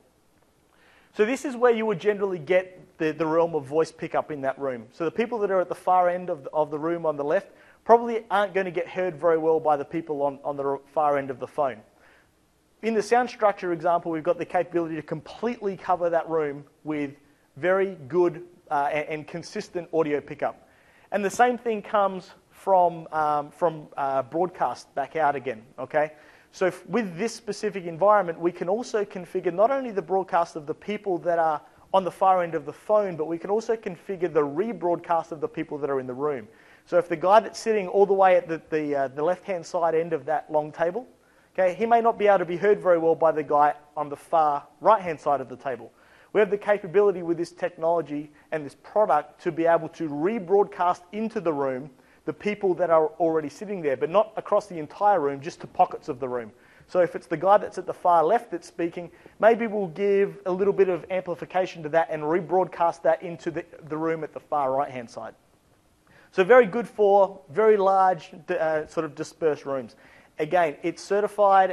A: So this is where you would generally get the realm of voice pickup in that room. So the people that are at the far end of the room on the left probably aren't going to get heard very well by the people on the far end of the phone. In the sound structure example, we've got the capability to completely cover that room with very good and consistent audio pickup. And the same thing comes from broadcast back out again, okay? So with this specific environment, we can also configure not only the broadcast of the people that are on the far end of the phone, but we can also configure the rebroadcast of the people that are in the room. So if the guy that's sitting all the way at the left-hand side end of that long table, okay, he may not be able to be heard very well by the guy on the far right-hand side of the table. We have the capability with this technology and this product to be able to rebroadcast into the room the people that are already sitting there, but not across the entire room, just to pockets of the room. So if it's the guy that's at the far left that's speaking, maybe we'll give a little bit of amplification to that and rebroadcast that into the room at the far right-hand side. So very good for very large sort of dispersed rooms. Again, it's certified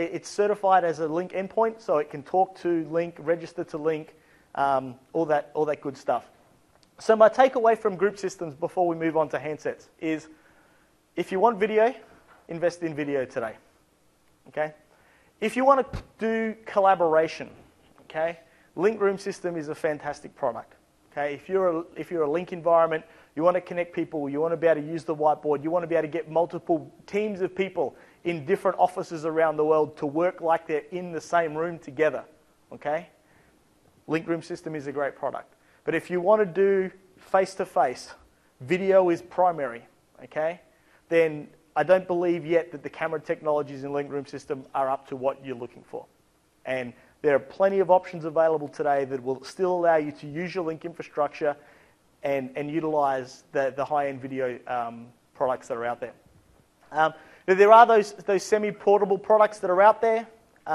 A: as a Link endpoint, so it can talk to Link, register to Link, all that good stuff. So my takeaway from group systems before we move on to handsets is, if you want video, invest in video today. Okay? If you want to do collaboration, okay, Link Room System is a fantastic product. Okay? If you're a Link environment, you want to connect people, you want to be able to use the whiteboard, you want to be able to get multiple teams of people in different offices around the world to work like they're in the same room together, okay? Link Room System is a great product. But if you want to do face-to-face, video is primary, okay? Then I don't believe yet that the camera technologies in Link Room System are up to what you're looking for. And there are plenty of options available today that will still allow you to use your Link infrastructure and utilize the high-end video products that are out there. There are those semi-portable products that are out there.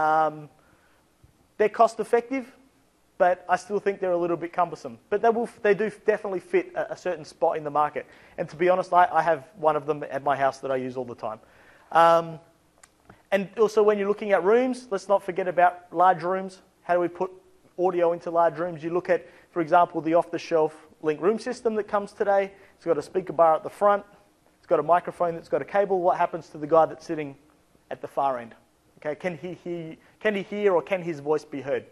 A: They're cost-effective, but I still think they're a little bit cumbersome. But they do definitely fit a certain spot in the market. And to be honest, I have one of them at my house that I use all the time. And also when you're looking at rooms, let's not forget about large rooms. How do we put audio into large rooms? You look at, for example, the off-the-shelf Link Room System that comes today. It's got a speaker bar at the front. It's got a microphone that's got a cable. What happens to the guy that's sitting at the far end? Okay, can he hear or can his voice be heard?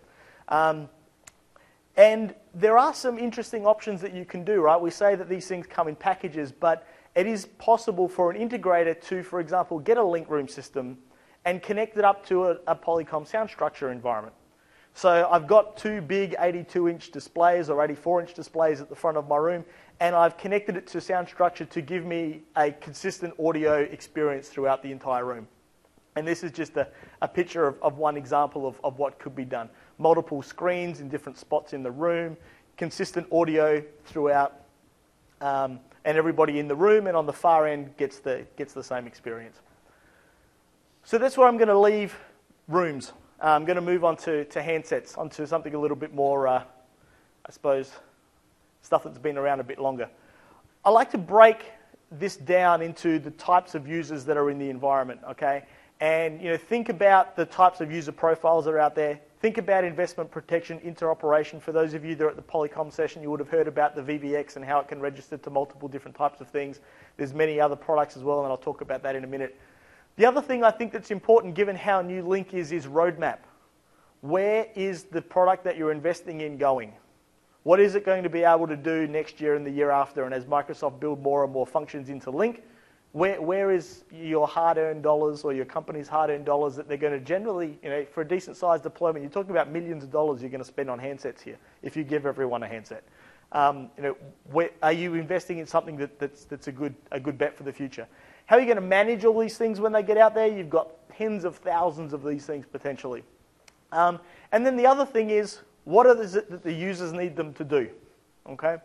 A: And there are some interesting options that you can do, right? We say that these things come in packages, but it is possible for an integrator to, for example, get a Link Room System and connect it up to a Polycom sound structure environment. So I've got two big 82-inch displays or 84-inch displays at the front of my room, and I've connected it to sound structure to give me a consistent audio experience throughout the entire room. And this is just a picture of one example of what could be done. Multiple screens in different spots in the room, consistent audio throughout, and everybody in the room and on the far end gets the same experience. So that's where I'm going to leave rooms. I'm going to move on to handsets, onto something a little bit more, I suppose, stuff that's been around a bit longer. I like to break this down into the types of users that are in the environment, okay? And think about the types of user profiles that are out there. Think about investment protection, interoperation. For those of you that are at the Polycom session, you would have heard about the VVX and how it can register to multiple different types of things. There's many other products as well, and I'll talk about that in a minute. The other thing I think that's important, given how new Link is roadmap. Where is the product that you're investing in going? What is it going to be able to do next year and the year after? And as Microsoft build more and more functions into Link, where is your hard-earned dollars or your company's hard-earned dollars that they're going to generally, for a decent-sized deployment, you're talking about millions of dollars you're going to spend on handsets here if you give everyone a handset. Where, are you investing in something that's a good bet for the future? How are you going to manage all these things when they get out there? You've got tens of thousands of these things potentially. And then the other thing is, what is it that the users need them to do? Okay?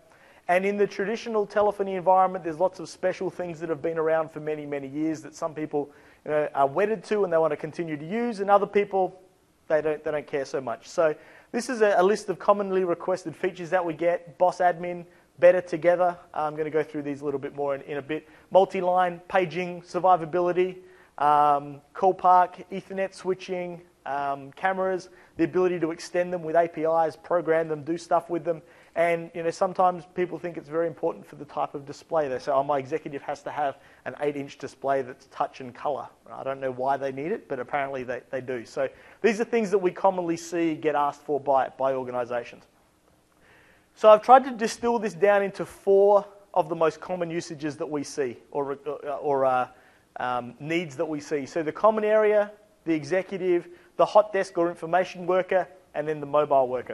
A: And in the traditional telephony environment, there's lots of special things that have been around for many, many years that some people are wedded to and they want to continue to use, and other people, they don't care so much. So this is a list of commonly requested features that we get. Boss Admin, Better Together. I'm going to go through these a little bit more in a bit. Multi-line, paging, survivability, call park, Ethernet switching, cameras, the ability to extend them with APIs, program them, do stuff with them. And sometimes people think it's very important for the type of display. They say, oh, my executive has to have an 8-inch display that's touch and color. I don't know why they need it, but apparently they do. So these are things that we commonly see get asked for by organizations. So I've tried to distill this down into 4 of the most common usages that we see, or needs that we see. So the common area, the executive, the hot desk or information worker, and then the mobile worker.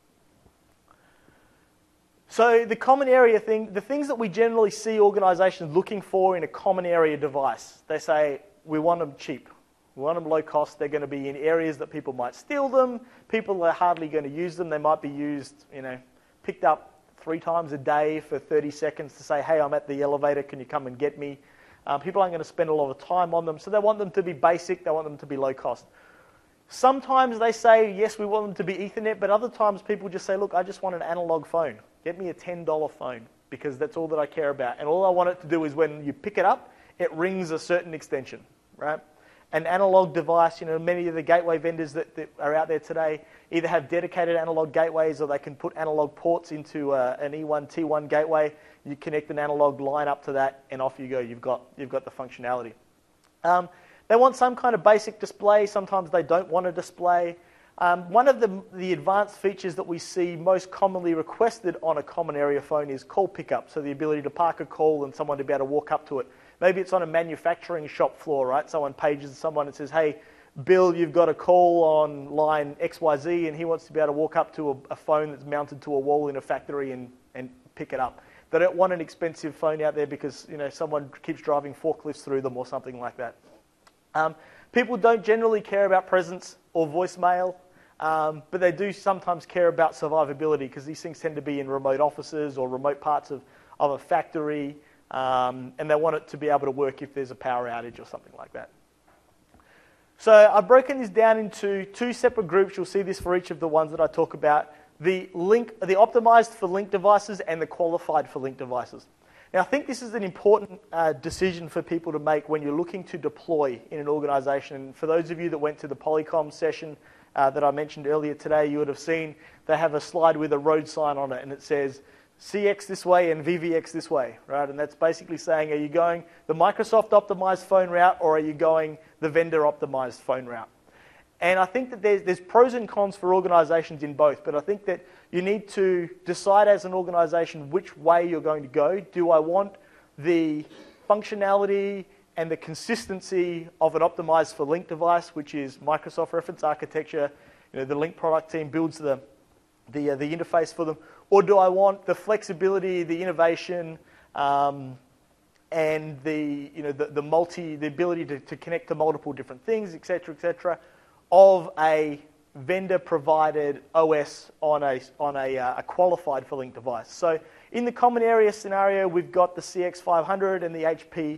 A: So the common area thing, the things that we generally see organizations looking for in a common area device, they say, we want them cheap. We want them low cost. They're going to be in areas that people might steal them. People are hardly going to use them. They might be used, picked up 3 times a day for 30 seconds to say, hey, I'm at the elevator, can you come and get me? People aren't going to spend a lot of time on them, so they want them to be basic, they want them to be low cost. Sometimes they say, yes, we want them to be Ethernet, but other times people just say, look, I just want an analog phone. Get me a $10 phone, because that's all that I care about. And all I want it to do is when you pick it up, it rings a certain extension, right? An analog device, many of the gateway vendors that are out there today either have dedicated analog gateways or they can put analog ports into an E1, T1 gateway. You connect an analog line up to that and off you go. You've got the functionality. They want some kind of basic display. Sometimes they don't want a display. One of the advanced features that we see most commonly requested on a common area phone is call pickup. So the ability to park a call and someone to be able to walk up to it. Maybe it's on a manufacturing shop floor, right? Someone pages someone and says, hey, Bill, you've got a call on line XYZ, and he wants to be able to walk up to a phone that's mounted to a wall in a factory and pick it up. They don't want an expensive phone out there because someone keeps driving forklifts through them or something like that. People don't generally care about presence or voicemail, but they do sometimes care about survivability because these things tend to be in remote offices or remote parts of a factory, and they want it to be able to work if there's a power outage or something like that. So I've broken this down into 2 separate groups. You'll see this for each of the ones that I talk about. The optimized for link devices and the qualified for link devices. Now, I think this is an important decision for people to make when you're looking to deploy in an organization. And for those of you that went to the Polycom session that I mentioned earlier today, you would have seen they have a slide with a road sign on it, and it says CX this way and VVX this way, right? And that's basically saying, are you going the Microsoft optimized phone route or are you going the vendor optimized phone route? And I think that there's pros and cons for organizations in both, but I think that you need to decide as an organization which way you're going to go. Do I want the functionality and the consistency of an optimized for link device, which is Microsoft reference architecture, the link product team builds the interface for them, or do I want the flexibility, the innovation, and the ability to connect to multiple different things, etc., of a vendor-provided OS on a qualified for link device. So in the common area scenario, we've got the CX500 and the HP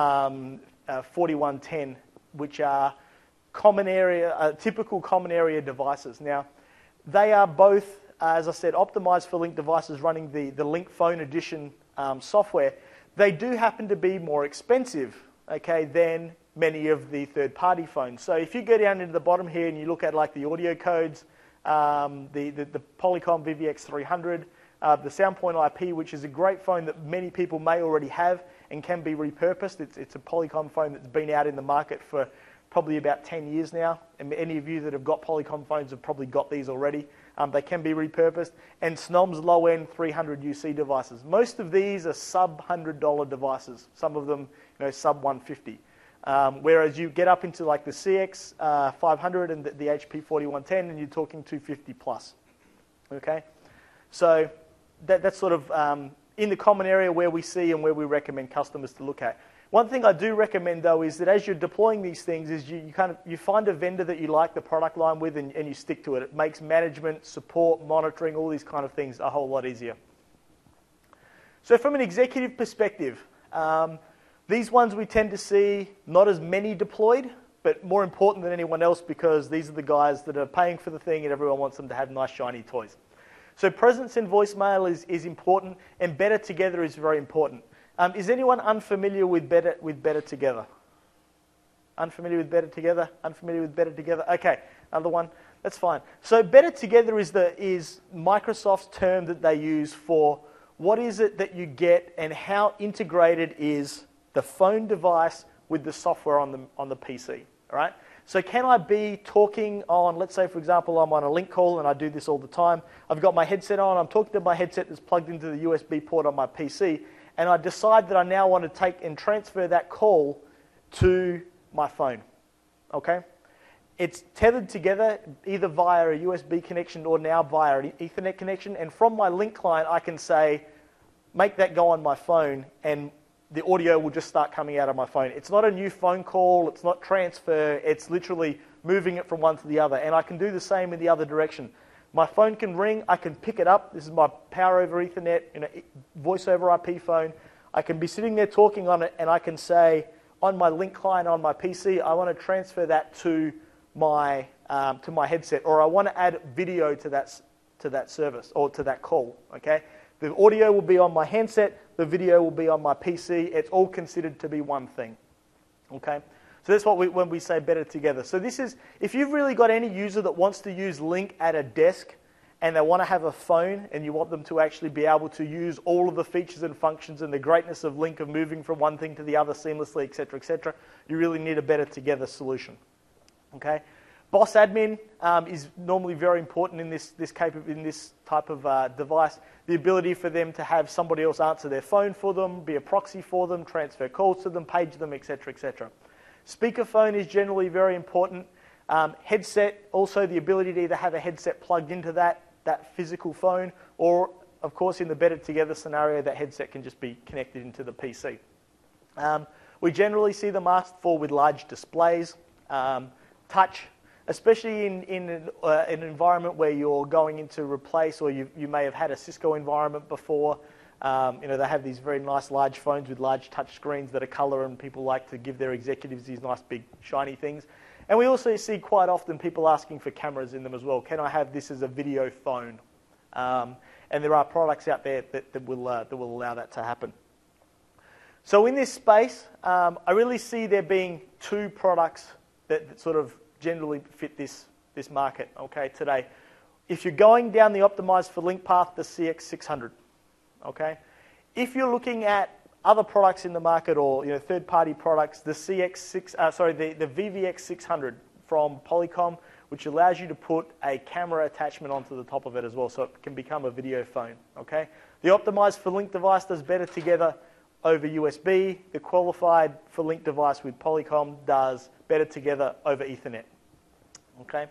A: 4110, which are typical common area devices. Now, they are both, as I said, optimized for link devices running the Link Phone Edition software. They do happen to be more expensive, okay, than many of the third-party phones. So if you go down into the bottom here and you look at like the audio codes, the Polycom VVX300, the SoundPoint IP, which is a great phone that many people may already have and can be repurposed. It's a Polycom phone that's been out in the market for probably about 10 years now. And any of you that have got Polycom phones have probably got these already. They can be repurposed. And Snom's low-end 300 UC devices. Most of these are sub-$100 devices. Some of them, sub-$150. Whereas you get up into like the CX 500 and the HP 4110, and you're talking $250 plus. Okay, so that's sort of in the common area where we see and where we recommend customers to look at. One thing I do recommend though is that as you're deploying these things, is you find a vendor that you like the product line with and you stick to it. It makes management, support, monitoring, all these kind of things a whole lot easier. So from an executive perspective, these ones we tend to see not as many deployed, but more important than anyone else because these are the guys that are paying for the thing and everyone wants them to have nice shiny toys. So presence in voicemail is important, and Better Together is very important. Is anyone unfamiliar with Better Together? Unfamiliar with Better Together? Unfamiliar with Better Together? Okay, another one. That's fine. So Better Together is Microsoft's term that they use for what is it that you get and how integrated is the phone device with the software on the PC. All right? So can I be talking on, let's say, for example, I'm on a link call, and I do this all the time. I've got my headset on. I'm talking to my headset that's plugged into the USB port on my PC, and I decide that I now want to take and transfer that call to my phone. Okay? It's tethered together either via a USB connection or now via an Ethernet connection, and from my link client, I can say, make that go on my phone, and the audio will just start coming out of my phone. It's not a new phone call, it's not transfer, it's literally moving it from one to the other. And I can do the same in the other direction. My phone can ring, I can pick it up. This is my power over Ethernet, voice over IP phone. I can be sitting there talking on it, and I can say on my link client on my PC, I want to transfer that to my headset, or I want to add video to that service or to that call. Okay. The audio will be on my handset, the video will be on my PC. It's all considered to be one thing. Okay? So that's what when we say Better Together. So this is, if you've really got any user that wants to use Lync at a desk and they want to have a phone and you want them to actually be able to use all of the features and functions and the greatness of Lync of moving from one thing to the other seamlessly, etc., you really need a Better Together solution. Okay? Boss admin is normally very important in this type of device. The ability for them to have somebody else answer their phone for them, be a proxy for them, transfer calls to them, page them, etc., etc. Speakerphone is generally very important. Headset, also the ability to either have a headset plugged into that physical phone, or, of course, in the Better Together scenario, that headset can just be connected into the PC. We generally see them asked for with large displays, touch, especially in an environment where you're going in to replace, or you may have had a Cisco environment before. They have these very nice large phones with large touch screens that are color, and people like to give their executives these nice big shiny things. And we also see quite often people asking for cameras in them as well. Can I have this as a video phone? And there are products out there that will allow that to happen. So in this space, I really see there being two products that sort of generally fit this market, okay, today. If you're going down the optimized for Lync path, the CX600, okay? If you're looking at other products in the market or third-party products, the the VVX600 from Polycom, which allows you to put a camera attachment onto the top of it as well, so it can become a video phone, okay? The optimized for Lync device does Better Together over USB. The qualified for Lync device with Polycom does Better Together over Ethernet. Okay.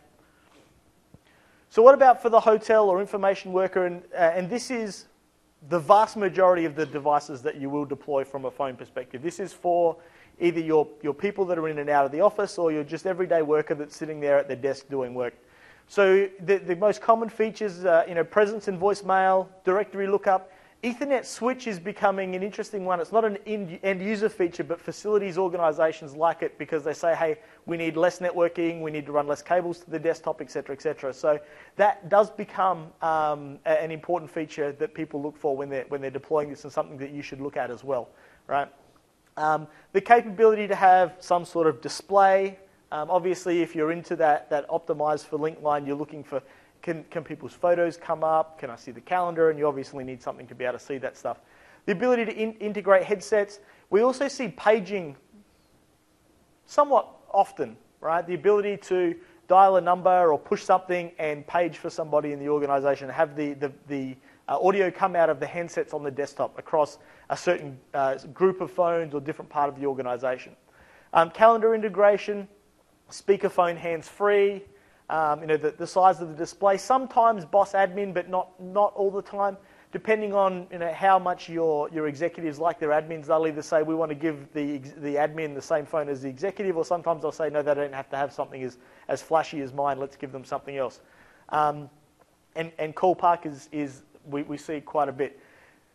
A: So what about for the hotel or information worker? And this is the vast majority of the devices that you will deploy from a phone perspective. This is for either your people that are in and out of the office, or your just everyday worker that's sitting there at their desk doing work. So the most common features, presence in voicemail, directory lookup. Ethernet switch is becoming an interesting one. It's not an end-user feature, but facilities organizations like it because they say, hey, we need less networking, we need to run less cables to the desktop, etc., etc. So that does become an important feature that people look for when they're deploying this, and something that you should look at as well, right? The capability to have some sort of display. Obviously, if you're into that optimized for Lync line, you're looking for can people's photos come up? Can I see the calendar? And you obviously need something to be able to see that stuff. The ability to integrate headsets. We also see paging somewhat often, right? The ability to dial a number or push something and page for somebody in the organization, have the audio come out of the handsets on the desktop across a certain group of phones or different part of the organization. Calendar integration, speakerphone hands-free, the size of the display. Sometimes boss admin, but not all the time. Depending on how much your executives like their admins, they'll either say we want to give the admin the same phone as the executive, or sometimes they'll say no, they don't have to have something as flashy as mine. Let's give them something else. And call park is we see quite a bit.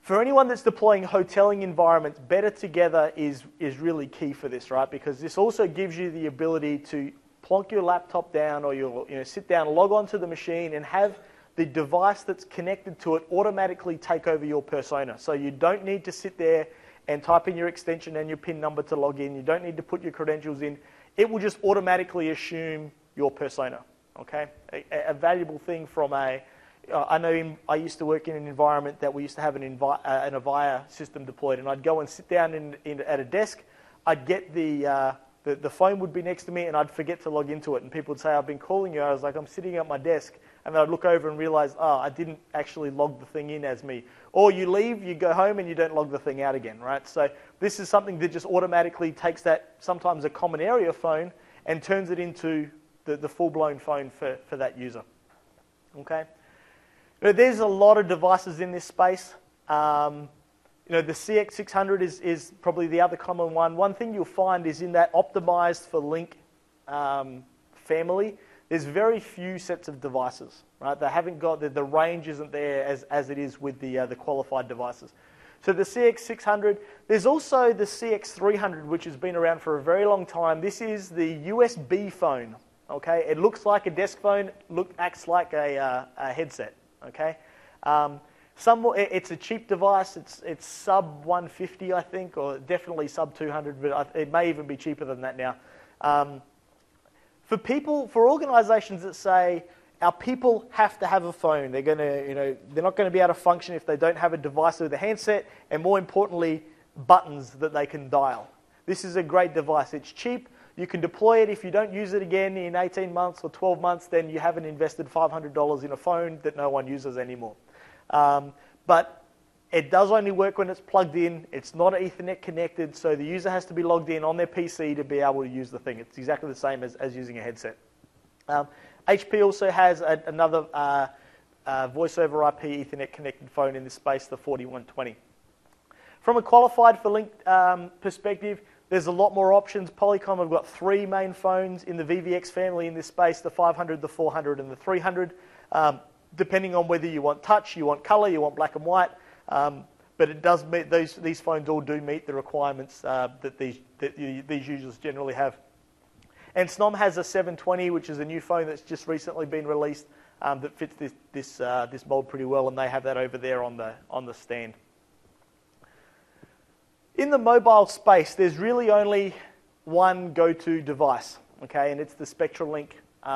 A: For anyone that's deploying hoteling environments, Better Together is really key for this, right? Because this also gives you the ability to plonk your laptop down or sit down, log onto the machine and have the device that's connected to it automatically take over your persona. So you don't need to sit there and type in your extension and your PIN number to log in. You don't need to put your credentials in. It will just automatically assume your persona, okay? A valuable thing from I know I used to work in an environment that we used to have an Avaya system deployed, and I'd go and sit down at a desk. I'd get the phone would be next to me, and I'd forget to log into it. And people would say, "I've been calling you." I was like, "I'm sitting at my desk," and then I'd look over and realize, I didn't actually log the thing in as me. Or you leave, you go home, and you don't log the thing out again, right? So this is something that just automatically takes that sometimes a common area phone and turns it into the full-blown phone for that user. Okay. There's a lot of devices in this space. The CX600 is probably the other common one. One thing you'll find is in that optimized for link family, there's very few sets of devices, right? They haven't got, the range isn't there as it is with the qualified devices. So the CX600, there's also the CX300, which has been around for a very long time. This is the USB phone, okay? It looks like a desk phone, acts like a headset. Okay, it's a cheap device. It's sub 150, I think, or definitely sub 200, but it may even be cheaper than that now. For organisations that say our people have to have a phone, they're not going to be able to function if they don't have a device with a handset, and more importantly, buttons that they can dial. This is a great device. It's cheap. You can deploy it. If you don't use it again in 18 months or 12 months, then you haven't invested $500 in a phone that no one uses anymore. But it does only work when it's plugged in. It's not Ethernet connected, so the user has to be logged in on their PC to be able to use the thing. It's exactly the same as using a headset. HP also has another voice over IP Ethernet connected phone in this space, the 4120. From a qualified for link perspective, there's a lot more options. Polycom have got 3 main phones in the VVX family in this space, the 500, the 400, and the 300, depending on whether you want touch, you want color, you want black and white. But it does meet, these phones all do meet the requirements that these users generally have. And Snom has a 720, which is a new phone that's just recently been released that fits this mold pretty well, and they have that over there on the stand. In the mobile space, there's really only one go-to device, okay, and it's the SpectraLink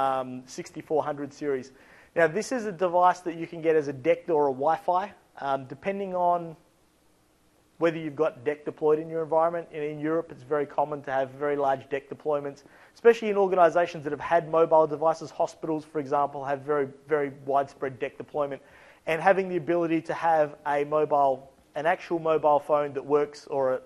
A: 6400 series. Now, this is a device that you can get as a DECT or a Wi-Fi, depending on whether you've got DECT deployed in your environment. In Europe, it's very common to have very large DECT deployments, especially in organizations that have had mobile devices. Hospitals, for example, have very, very widespread DECT deployment, and having the ability to have an actual mobile phone that works, or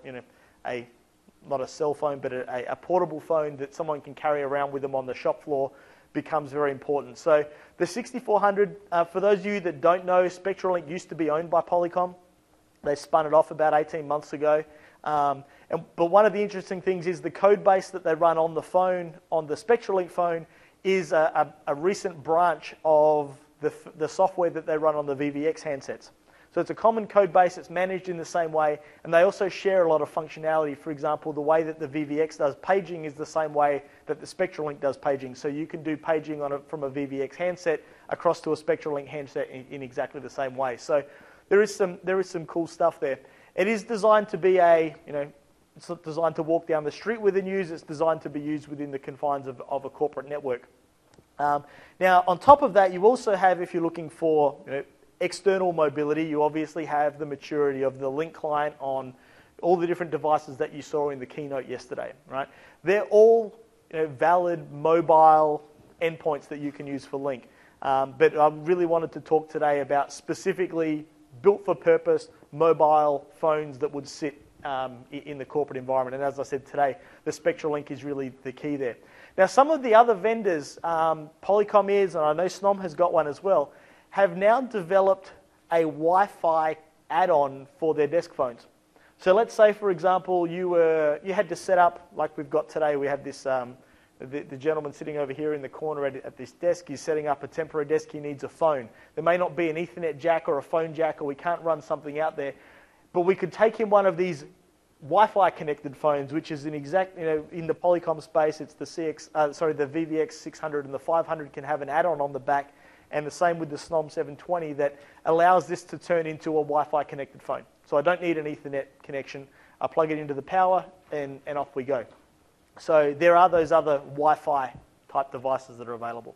A: not a cell phone, but a portable phone that someone can carry around with them on the shop floor becomes very important. So the 6400, for those of you that don't know, SpectraLink used to be owned by Polycom. They spun it off about 18 months ago. But one of the interesting things is the code base that they run on the phone, on the SpectraLink phone, is a recent branch of the software that they run on the VVX handsets. So it's a common code base, it's managed in the same way, and they also share a lot of functionality. For example, the way that the VVX does paging is the same way that the SpectraLink does paging. So you can do paging from a VVX handset across to a SpectraLink handset in exactly the same way. So there is some cool stuff there. It is designed to be it's not designed to walk down the street with and use, it's designed to be used within the confines of a corporate network. Now, on top of that, you also have, if you're looking for external mobility, you obviously have the maturity of the Link client on all the different devices that you saw in the keynote yesterday, right? They're all valid mobile endpoints that you can use for Link. But I really wanted to talk today about specifically built for purpose mobile phones that would sit in the corporate environment. And as I said today, the SpectraLink is really the key there. Now, some of the other vendors, Polycom is, and I know Snom has got one as well, have now developed a Wi-Fi add-on for their desk phones. So let's say, for example, you had to set up, like we've got today, we have this The gentleman sitting over here in the corner at this desk is setting up a temporary desk. He needs a phone. There may not be an Ethernet jack or a phone jack, or we can't run something out there, but we could take him one of these Wi-Fi connected phones, which is an exact, in the Polycom space, it's the the VVX 600 and the 500 can have an add-on on the back, and the same with the Snom 720 that allows this to turn into a Wi-Fi connected phone. So I don't need an Ethernet connection. I plug it into the power, and off we go. So there are those other Wi-Fi type devices that are available.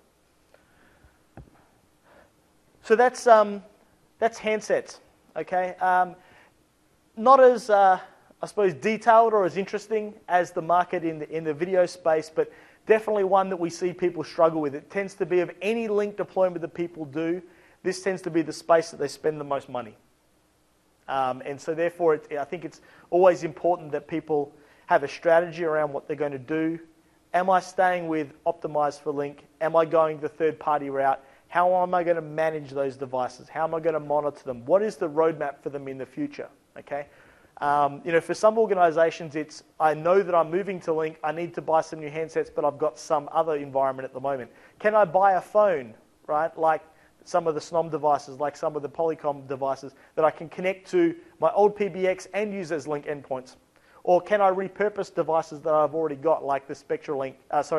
A: So that's handsets, okay? Not as, I suppose, detailed or as interesting as the market in the video space, but definitely one that we see people struggle with. It tends to be, of any link deployment that people do, this tends to be the space that they spend the most money. And so therefore, I think it's always important that people have a strategy around what they're going to do. Am I staying with Optimized for Link? Am I going the third-party route? How am I going to manage those devices? How am I going to monitor them? What is the roadmap for them in the future? Okay, for some organizations, it's, I know that I'm moving to Link, I need to buy some new handsets, but I've got some other environment at the moment. Can I buy a phone, right, like some of the Snom devices, like some of the Polycom devices, that I can connect to my old PBX and use as Link endpoints? Or can I repurpose devices that I've already got, like the SpectraLink,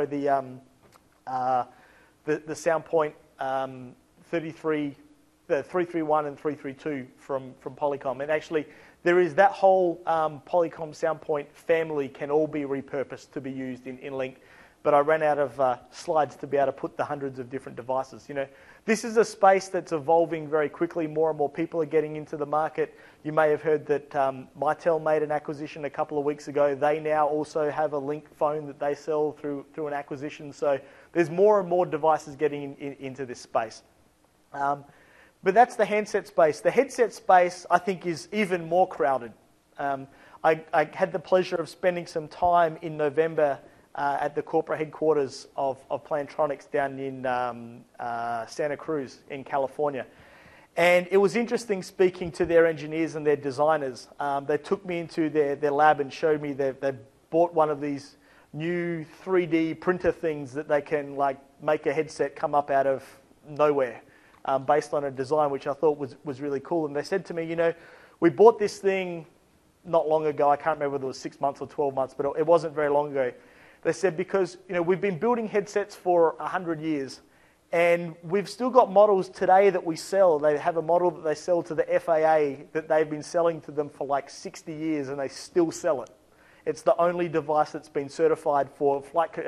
A: the SoundPoint 331 and 332 from Polycom? And actually, there is that whole Polycom SoundPoint family can all be repurposed to be used in Link. But I ran out of slides to be able to put the hundreds of different devices. This is a space that's evolving very quickly. More and more people are getting into the market. You may have heard that Mitel made an acquisition a couple of weeks ago. They now also have a Link phone that they sell through an acquisition. So there's more and more devices getting into this space. But that's the handset space. The headset space, I think, is even more crowded. I had the pleasure of spending some time in November at the corporate headquarters of Plantronics down in Santa Cruz in California. And it was interesting speaking to their engineers and their designers. They took me into their lab and showed me they bought one of these new 3D printer things that they can make a headset come up out of nowhere based on a design which I thought was really cool. And they said to me, we bought this thing not long ago. I can't remember whether it was 6 months or 12 months, but it wasn't very long ago. They said, because we've been building headsets for 100 years, and we've still got models today that we sell. They have a model that they sell to the FAA that they've been selling to them for like 60 years, and they still sell it. It's the only device that's been certified for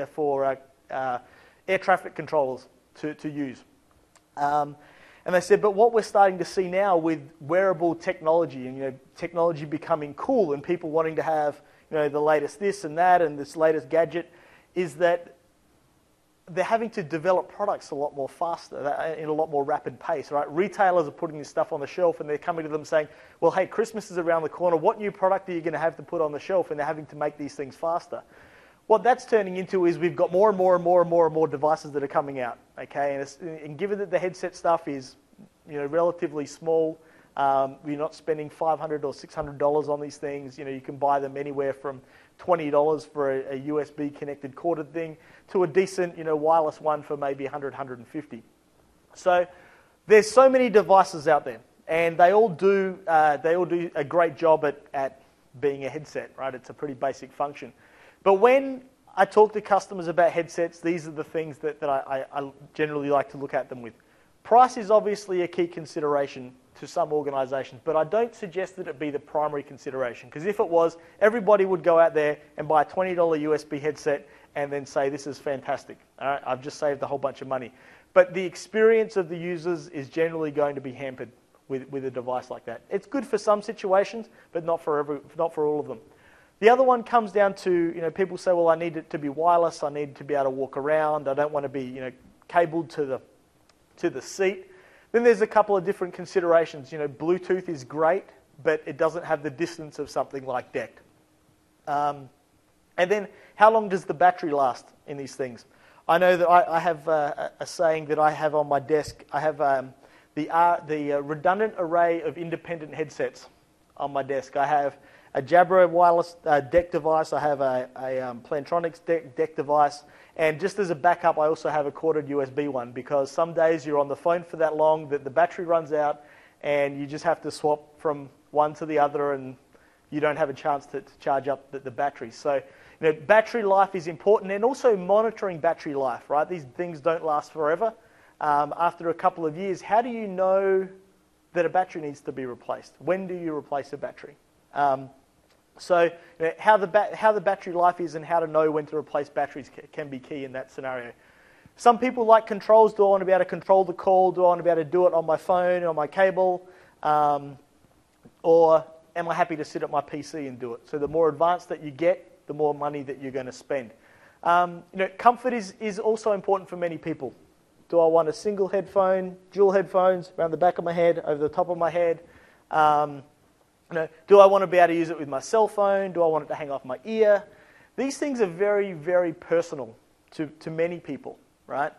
A: air traffic controllers to use. And they said, but what we're starting to see now with wearable technology and technology becoming cool and people wanting to have the latest this and that and this latest gadget, is that they're having to develop products a lot more faster, in a lot more rapid pace, right? Retailers are putting this stuff on the shelf and they're coming to them saying, well, hey, Christmas is around the corner. What new product are you going to have to put on the shelf? And they're having to make these things faster. What that's turning into is we've got more and more and more and more and more devices that are coming out, okay? And given that the headset stuff is relatively small, you're not spending $500 or $600 on these things. You can buy them anywhere from $20 for a USB connected corded thing to a decent, wireless one for maybe $100, $150. So there's so many devices out there, and they all do a great job at being a headset, right? It's a pretty basic function. But when I talk to customers about headsets, these are the things that I generally like to look at them with. Price is obviously a key consideration to some organizations, but I don't suggest that it be the primary consideration, because if it was, everybody would go out there and buy a $20 USB headset and then say, this is fantastic. All right, I've just saved a whole bunch of money. But the experience of the users is generally going to be hampered with a device like that. It's good for some situations, but not for all of them. The other one comes down to, people say, well, I need it to be wireless, I need to be able to walk around, I don't want to be, cabled to the seat. Then there's a couple of different considerations. Bluetooth is great, but it doesn't have the distance of something like DECT. And then how long does the battery last in these things? I know that I have a saying that I have on my desk. I have the redundant array of independent headsets on my desk. I have a Jabra wireless DEC device. I have a Plantronics DEC device. And just as a backup, I also have a corded USB one, because some days you're on the phone for that long that the battery runs out and you just have to swap from one to the other and you don't have a chance to charge up the battery. So, battery life is important, and also monitoring battery life, right? These things don't last forever. After a couple of years, how do you know that a battery needs to be replaced? When do you replace a battery? So how the battery life is and how to know when to replace batteries can be key in that scenario. Some people like controls. Do I want to be able to control the call? Do I want to be able to do it on my phone, on my cable? Or am I happy to sit at my PC and do it? So the more advanced that you get, the more money that you're going to spend. Comfort is also important for many people. Do I want a single headphone, dual headphones around the back of my head, over the top of my head? Do I want to be able to use it with my cell phone? Do I want it to hang off my ear? These things are very, very personal to many people, right?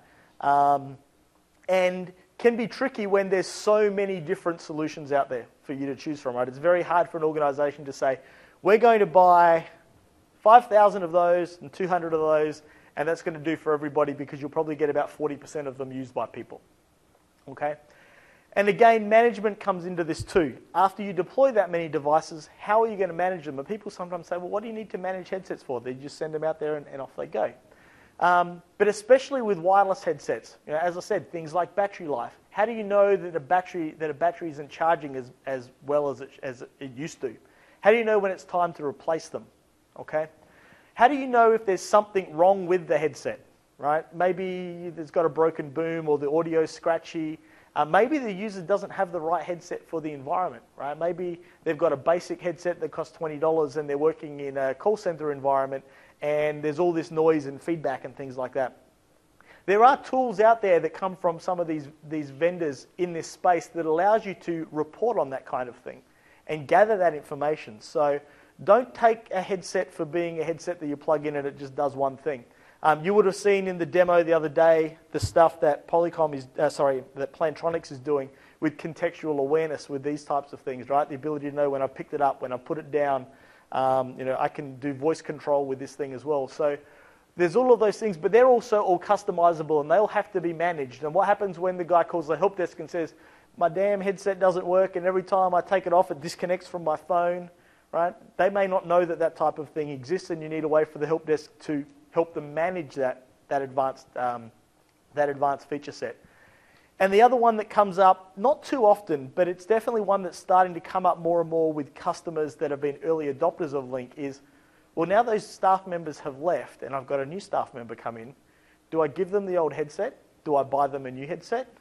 A: And can be tricky when there's so many different solutions out there for you to choose from, right? It's very hard for an organization to say, we're going to buy 5,000 of those and 200 of those, and that's going to do for everybody, because you'll probably get about 40% of them used by people, okay? And again, management comes into this too. After you deploy that many devices, how are you going to manage them? And people sometimes say, well, what do you need to manage headsets for? They just send them out there and off they go. But especially with wireless headsets, as I said, things like battery life. How do you know that a battery isn't charging as well as it used to? How do you know when it's time to replace them? Okay. How do you know if there's something wrong with the headset? Right? Maybe it's got a broken boom, or the audio's scratchy. Maybe the user doesn't have the right headset for the environment, right? Maybe they've got a basic headset that costs $20 and they're working in a call center environment and there's all this noise and feedback and things like that. There are tools out there that come from some of these vendors in this space that allows you to report on that kind of thing and gather that information. So don't take a headset for being a headset that you plug in and it just does one thing. You would have seen in the demo the other day the stuff that that Plantronics is doing with contextual awareness with these types of things, right? The ability to know when I picked it up, when I put it down. I can do voice control with this thing as well. So there's all of those things, but they're also all customizable and they'll have to be managed. And what happens when the guy calls the help desk and says, my damn headset doesn't work and every time I take it off it disconnects from my phone, right? They may not know that type of thing exists, and you need a way for the help desk to help them manage that advanced feature set. And the other one that comes up, not too often, but it's definitely one that's starting to come up more and more with customers that have been early adopters of Link is, well, now those staff members have left and I've got a new staff member come in. Do I give them the old headset? Do I buy them a new headset?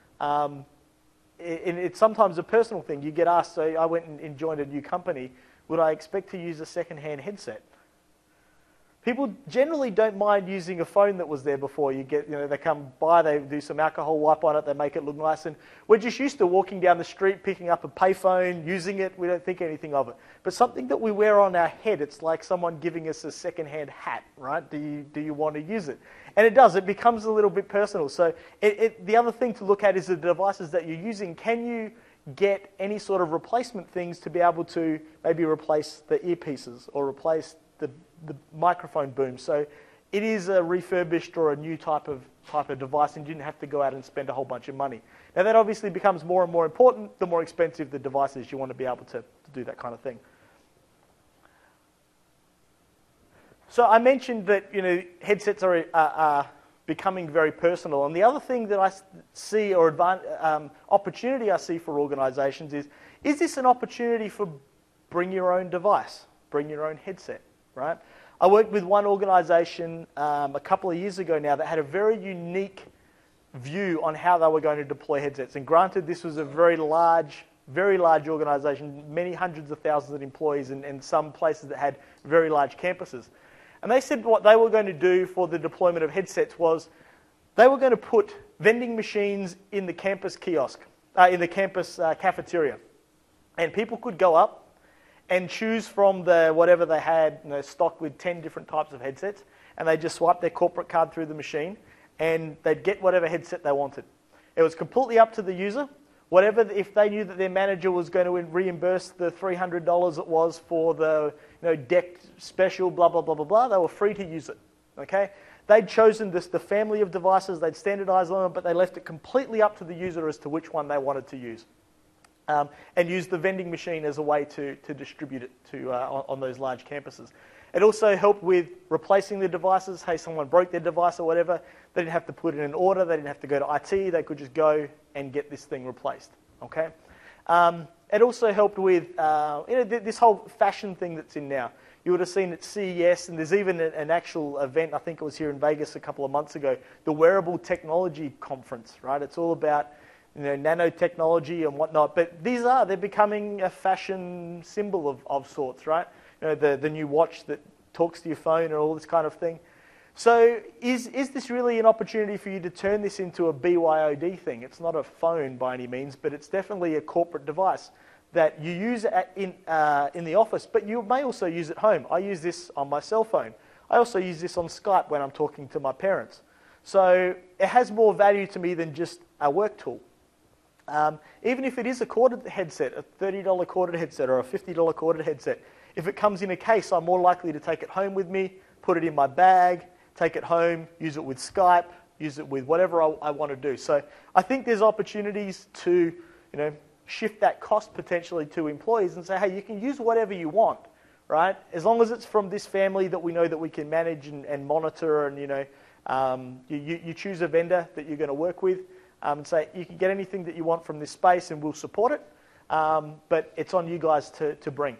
A: It's sometimes a personal thing. You get asked, so I went and joined a new company, would I expect to use a second-hand headset? People generally don't mind using a phone that was there before. They come by, they do some alcohol wipe on it, they make it look nice, and we're just used to walking down the street, picking up a payphone, using it. We don't think anything of it. But something that we wear on our head, it's like someone giving us a second-hand hat, right? Do you want to use it? And it does. It becomes a little bit personal. So the other thing to look at is the devices that you're using. Can you get any sort of replacement things to be able to maybe replace the earpieces or replace the microphone boom? So it is a refurbished or a new type of device, and you didn't have to go out and spend a whole bunch of money. Now that obviously becomes more and more important the more expensive the device is. You want to be able to do that kind of thing. So I mentioned that headsets are becoming very personal, and the other thing that I see, or opportunity I see for organizations is this an opportunity for bring your own device, bring your own headset? Right? I worked with one organization a couple of years ago now that had a very unique view on how they were going to deploy headsets. And granted, this was a very large organization, many hundreds of thousands of employees, and some places that had very large campuses. And they said what they were going to do for the deployment of headsets was they were going to put vending machines in the campus kiosk, in the campus cafeteria. And people could go up and choose from whatever they had stocked with 10 different types of headsets, and they just swipe their corporate card through the machine, and they'd get whatever headset they wanted. It was completely up to the user whatever, if they knew that their manager was going to reimburse the $300 it was for the deck special, blah, blah, blah, blah, blah, they were free to use it, okay? They'd chosen the family of devices, they'd standardized on them, but they left it completely up to the user as to which one they wanted to use. And use the vending machine as a way to distribute it on those large campuses. It also helped with replacing the devices. Hey, someone broke their device or whatever. They didn't have to put in an order. They didn't have to go to IT. They could just go and get this thing replaced. Okay. It also helped with this whole fashion thing that's in now. You would have seen at CES, and there's even an actual event. I think it was here in Vegas a couple of months ago. The Wearable Technology Conference. Right. It's all about nanotechnology and whatnot. But they're becoming a fashion symbol of sorts. Right. The new watch that talks to your phone and all this kind of thing. So is this really an opportunity for you to turn this into a BYOD thing? It's not a phone by any means, but it's definitely a corporate device that you use in the office, but you may also use at home. I use this on my cell phone. I also use this on Skype when I'm talking to my parents. So it has more value to me than just a work tool. Even if it is a corded headset, a $30 corded headset or a $50 corded headset, if it comes in a case, I'm more likely to take it home with me, put it in my bag, take it home, use it with Skype, use it with whatever I want to do. So I think there's opportunities to, shift that cost potentially to employees and say, hey, you can use whatever you want, right? As long as it's from this family that we know that we can manage and monitor, and you choose a vendor that you're going to work with, and say you can get anything that you want from this space and we'll support it, but it's on you guys to bring.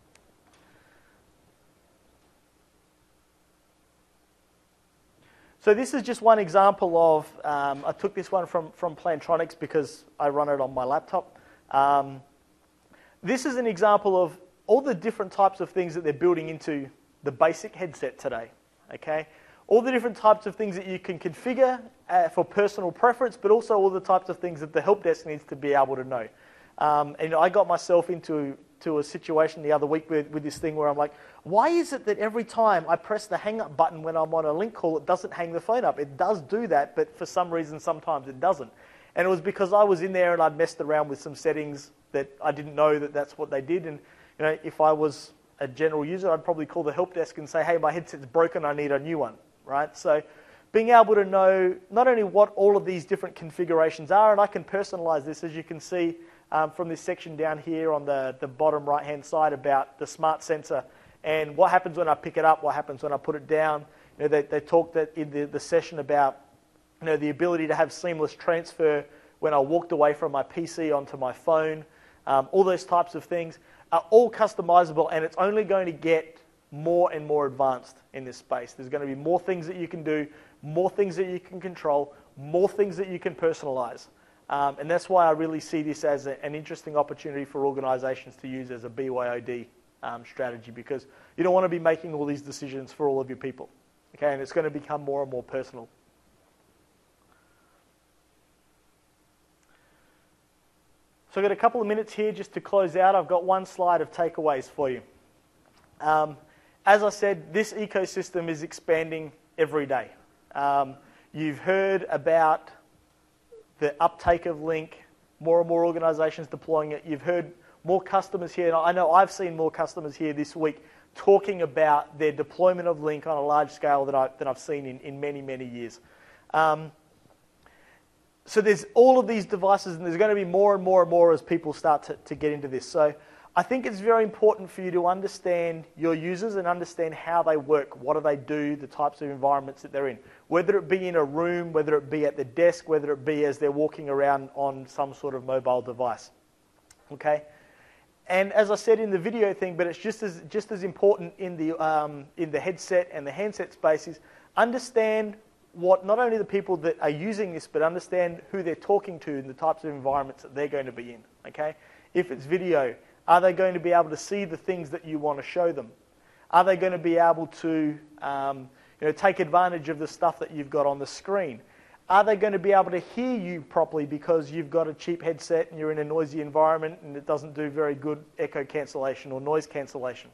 A: So this is just one example of, I took this one from Plantronics because I run it on my laptop. This is an example of all the different types of things that they're building into the basic headset today, okay? All the different types of things that you can configure for personal preference, but also all the types of things that the help desk needs to be able to know. And I got myself into a situation the other week with this thing where I'm like, why is it that every time I press the hang up button when I'm on a link call, it doesn't hang the phone up? It does do that, but for some reason, sometimes it doesn't. And it was because I was in there and I'd messed around with some settings that I didn't know that that's what they did. And if I was a general user, I'd probably call the help desk and say, hey, my headset's broken, I need a new one, right? So being able to know not only what all of these different configurations are, and I can personalize this, as you can see from this section down here on the bottom right-hand side about the smart sensor and what happens when I pick it up, what happens when I put it down. They talked that in the session about the ability to have seamless transfer when I walked away from my PC onto my phone. All those types of things are all customizable, and it's only going to get more and more advanced in this space. There's going to be more things that you can do, more things that you can control, more things that you can personalize. And that's why I really see this as an interesting opportunity for organizations to use as a BYOD strategy, because you don't want to be making all these decisions for all of your people. Okay, and it's going to become more and more personal. So I've got a couple of minutes here just to close out. I've got one slide of takeaways for you. As I said, this ecosystem is expanding every day. You've heard about the uptake of Link, more and more organizations deploying it. You've heard more customers here, and I know I've seen more customers here this week talking about their deployment of Link on a large scale than I've seen in many, many years. So there's all of these devices, and there's going to be more and more and more as people start to get into this. So I think it's very important for you to understand your users and understand how they work, what do they do, the types of environments that they're in, whether it be in a room, whether it be at the desk, whether it be as they're walking around on some sort of mobile device. Okay? And as I said in the video thing, but it's just as important in the headset and the handset spaces, understand what not only the people that are using this, but understand who they're talking to and the types of environments that they're going to be in. Okay? If it's video, are they going to be able to see the things that you want to show them? Are they going to be able to take advantage of the stuff that you've got on the screen? Are they going to be able to hear you properly because you've got a cheap headset and you're in a noisy environment and it doesn't do very good echo cancellation or noise cancellation?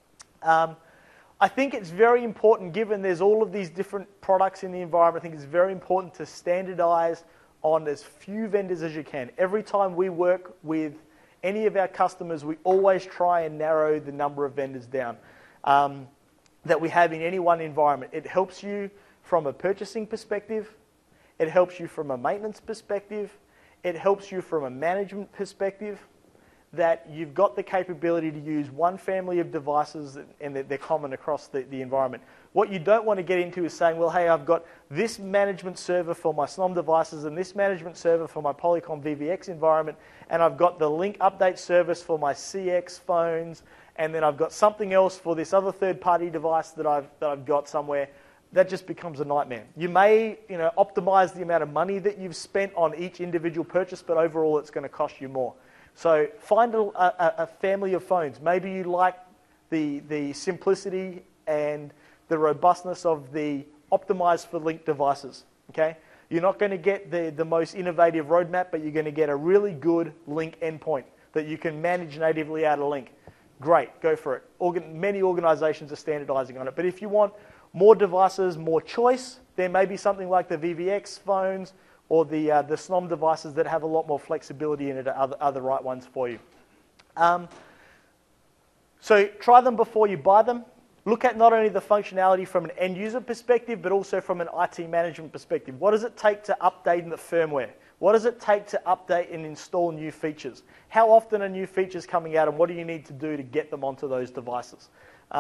A: I think it's very important, given there's all of these different products in the environment, I think it's very important to standardize on as few vendors as you can. Every time we work with any of our customers, we always try and narrow the number of vendors down that we have in any one environment. It helps you from a purchasing perspective. It helps you from a maintenance perspective. It helps you from a management perspective, that you've got the capability to use one family of devices and that they're common across the environment. What you don't want to get into is saying, well, hey, I've got this management server for my SNOM devices and this management server for my Polycom VVX environment, and I've got the link update service for my CX phones, and then I've got something else for this other third-party device that I've got somewhere. That just becomes a nightmare. You may, optimize the amount of money that you've spent on each individual purchase, but overall it's going to cost you more. So find a family of phones. Maybe you like the simplicity and the robustness of the optimized for link devices. Okay, you're not going to get the most innovative roadmap, but you're going to get a really good link endpoint that you can manage natively out of link. Great, go for it. Many organizations are standardizing on it. But if you want more devices, more choice, there may be something like the VVX phones or the SNOM devices that have a lot more flexibility in it, are the right ones for you. So try them before you buy them. Look at not only the functionality from an end user perspective, but also from an IT management perspective. What does it take to update in the firmware? What does it take to update and install new features? How often are new features coming out, and what do you need to do to get them onto those devices?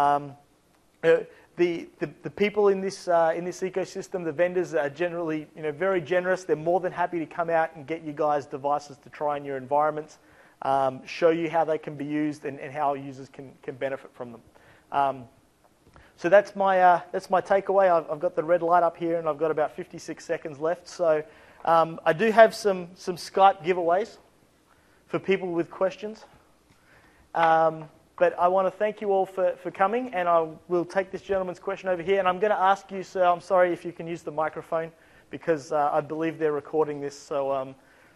A: The people in this ecosystem, the vendors, are generally very generous. They're more than happy to come out and get you guys devices to try in your environments, show you how they can be used and how users can benefit from them. So that's my takeaway. I've got the red light up here, and I've got about 56 seconds left. So I do have some Skype giveaways for people with questions. But I want to thank you all for coming, and I will take this gentleman's question over here. And I'm going to ask you, sir, I'm sorry if you can use the microphone, because I believe they're recording this. So,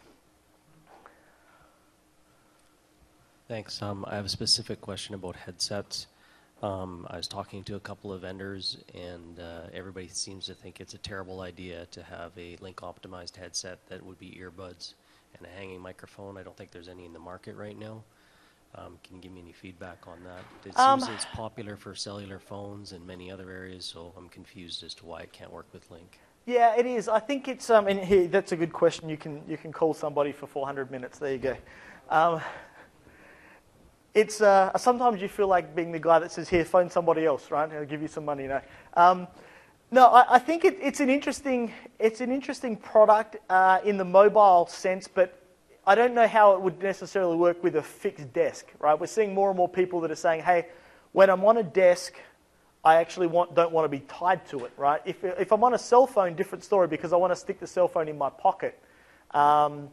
B: Thanks. I have a specific question about headsets. I was talking to a couple of vendors, and everybody seems to think it's a terrible idea to have a link-optimized headset that would be earbuds and a hanging microphone. I don't think there's any in the market right now. Can you give me any feedback on that? It seems it's popular for cellular phones and many other areas, so I'm confused as to why it can't work with Link.
A: Yeah, it is. I think it's and here, that's a good question. You can call somebody for 400 minutes. There you go. It's sometimes you feel like being the guy that says, "Here, phone somebody else," right? I'll give you some money. No, I think it's an interesting product in the mobile sense, but I don't know how it would necessarily work with a fixed desk, right? We're seeing more and more people that are saying, hey, when I'm on a desk, I actually don't want to be tied to it, right? If I'm on a cell phone, different story, because I want to stick the cell phone in my pocket. So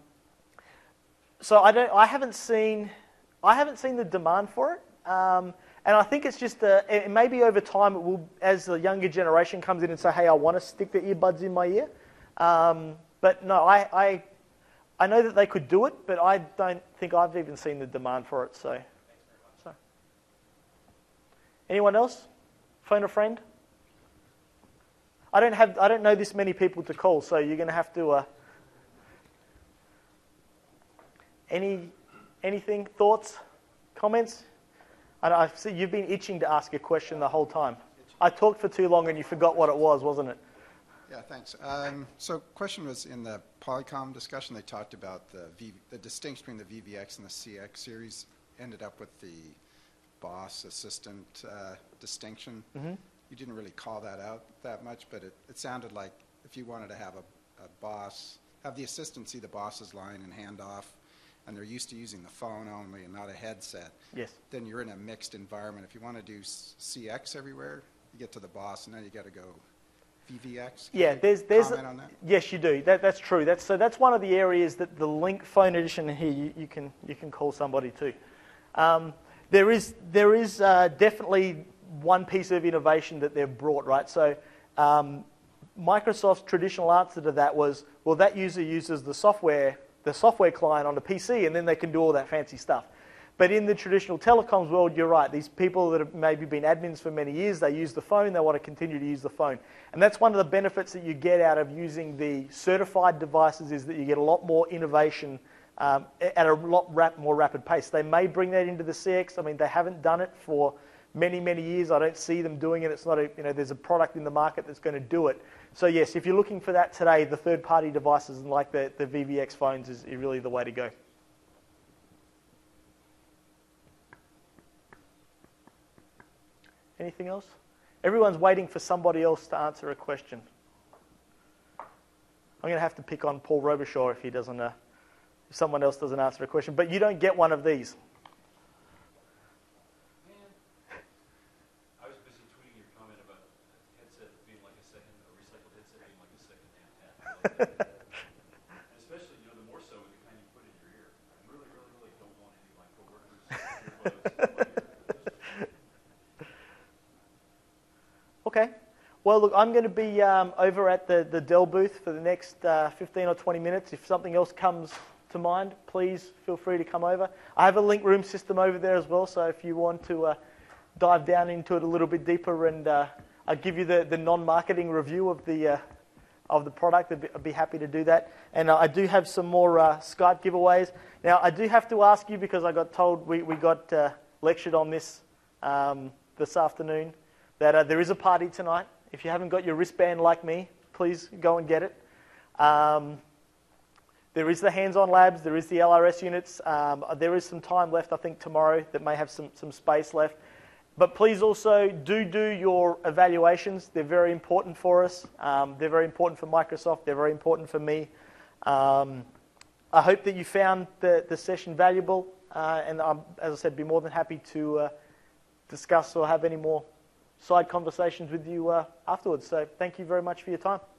A: I haven't seen the demand for it. And I think it's just maybe over time it will, as the younger generation comes in and say, hey, I want to stick the earbuds in my ear. But no, I know that they could do it, but I don't think I've even seen the demand for it. So, anyone else? Phone a friend? I don't know this many people to call, so you're going to have to. Anything? Thoughts? Comments? I see you've been itching to ask a question the whole time. I talked for too long and you forgot what it was, wasn't it?
C: Yeah, thanks. So question was, in the Polycom discussion, they talked about the distinction between the VVX and the CX series, ended up with the boss assistant distinction. Mm-hmm. You didn't really call that out that much, but it sounded like if you wanted to have a boss, have the assistant see the boss's line and hand off, and they're used to using the phone only and not a headset,
A: yes,
C: then you're in a mixed environment. If you want to do CX everywhere, you get to the boss, and then you got to go VVX?
A: Yeah, there's
C: comment on that?
A: Yes, you do. That's true. That's one of the areas that the Link Phone Edition here you can call somebody to. There is definitely one piece of innovation that they've brought, right? So Microsoft's traditional answer to that was, well, that user uses the software client on the PC, and then they can do all that fancy stuff. But in the traditional telecoms world, you're right. These people that have maybe been admins for many years, they use the phone, they want to continue to use the phone. And that's one of the benefits that you get out of using the certified devices, is that you get a lot more innovation at a lot more rapid pace. They may bring that into the CX. I mean, they haven't done it for many, many years. I don't see them doing it. It's not there's a product in the market that's going to do it. So yes, if you're looking for that today, the third-party devices and like the VVX phones is really the way to go. Anything else? Everyone's waiting for somebody else to answer a question. I'm going to have to pick on Paul Robichaud if he doesn't, if someone else doesn't answer a question. But you don't get one of these.
D: I was busy tweeting your comment about headset being like a recycled headset being like a second-hand hat. Especially, the more so with the kind you put in your ear. I really, really, really don't want any of my coworkers' earbuds.
A: Okay. Well, look, I'm going to be over at the Dell booth for the next 15 or 20 minutes. If something else comes to mind, please feel free to come over. I have a link room system over there as well, so if you want to dive down into it a little bit deeper, and I'll give you the non-marketing review of the product, I'd be happy to do that. And I do have some more Skype giveaways. Now, I do have to ask you, because I got told we got lectured on this this afternoon, that there is a party tonight. If you haven't got your wristband like me, please go and get it. There is the hands-on labs. There is the LRS units. There is some time left, I think, tomorrow that may have some space left. But please also do your evaluations. They're very important for us. They're very important for Microsoft. They're very important for me. I hope that you found the session valuable. And as I said, be more than happy to discuss or have any more side conversations with you afterwards. So thank you very much for your time.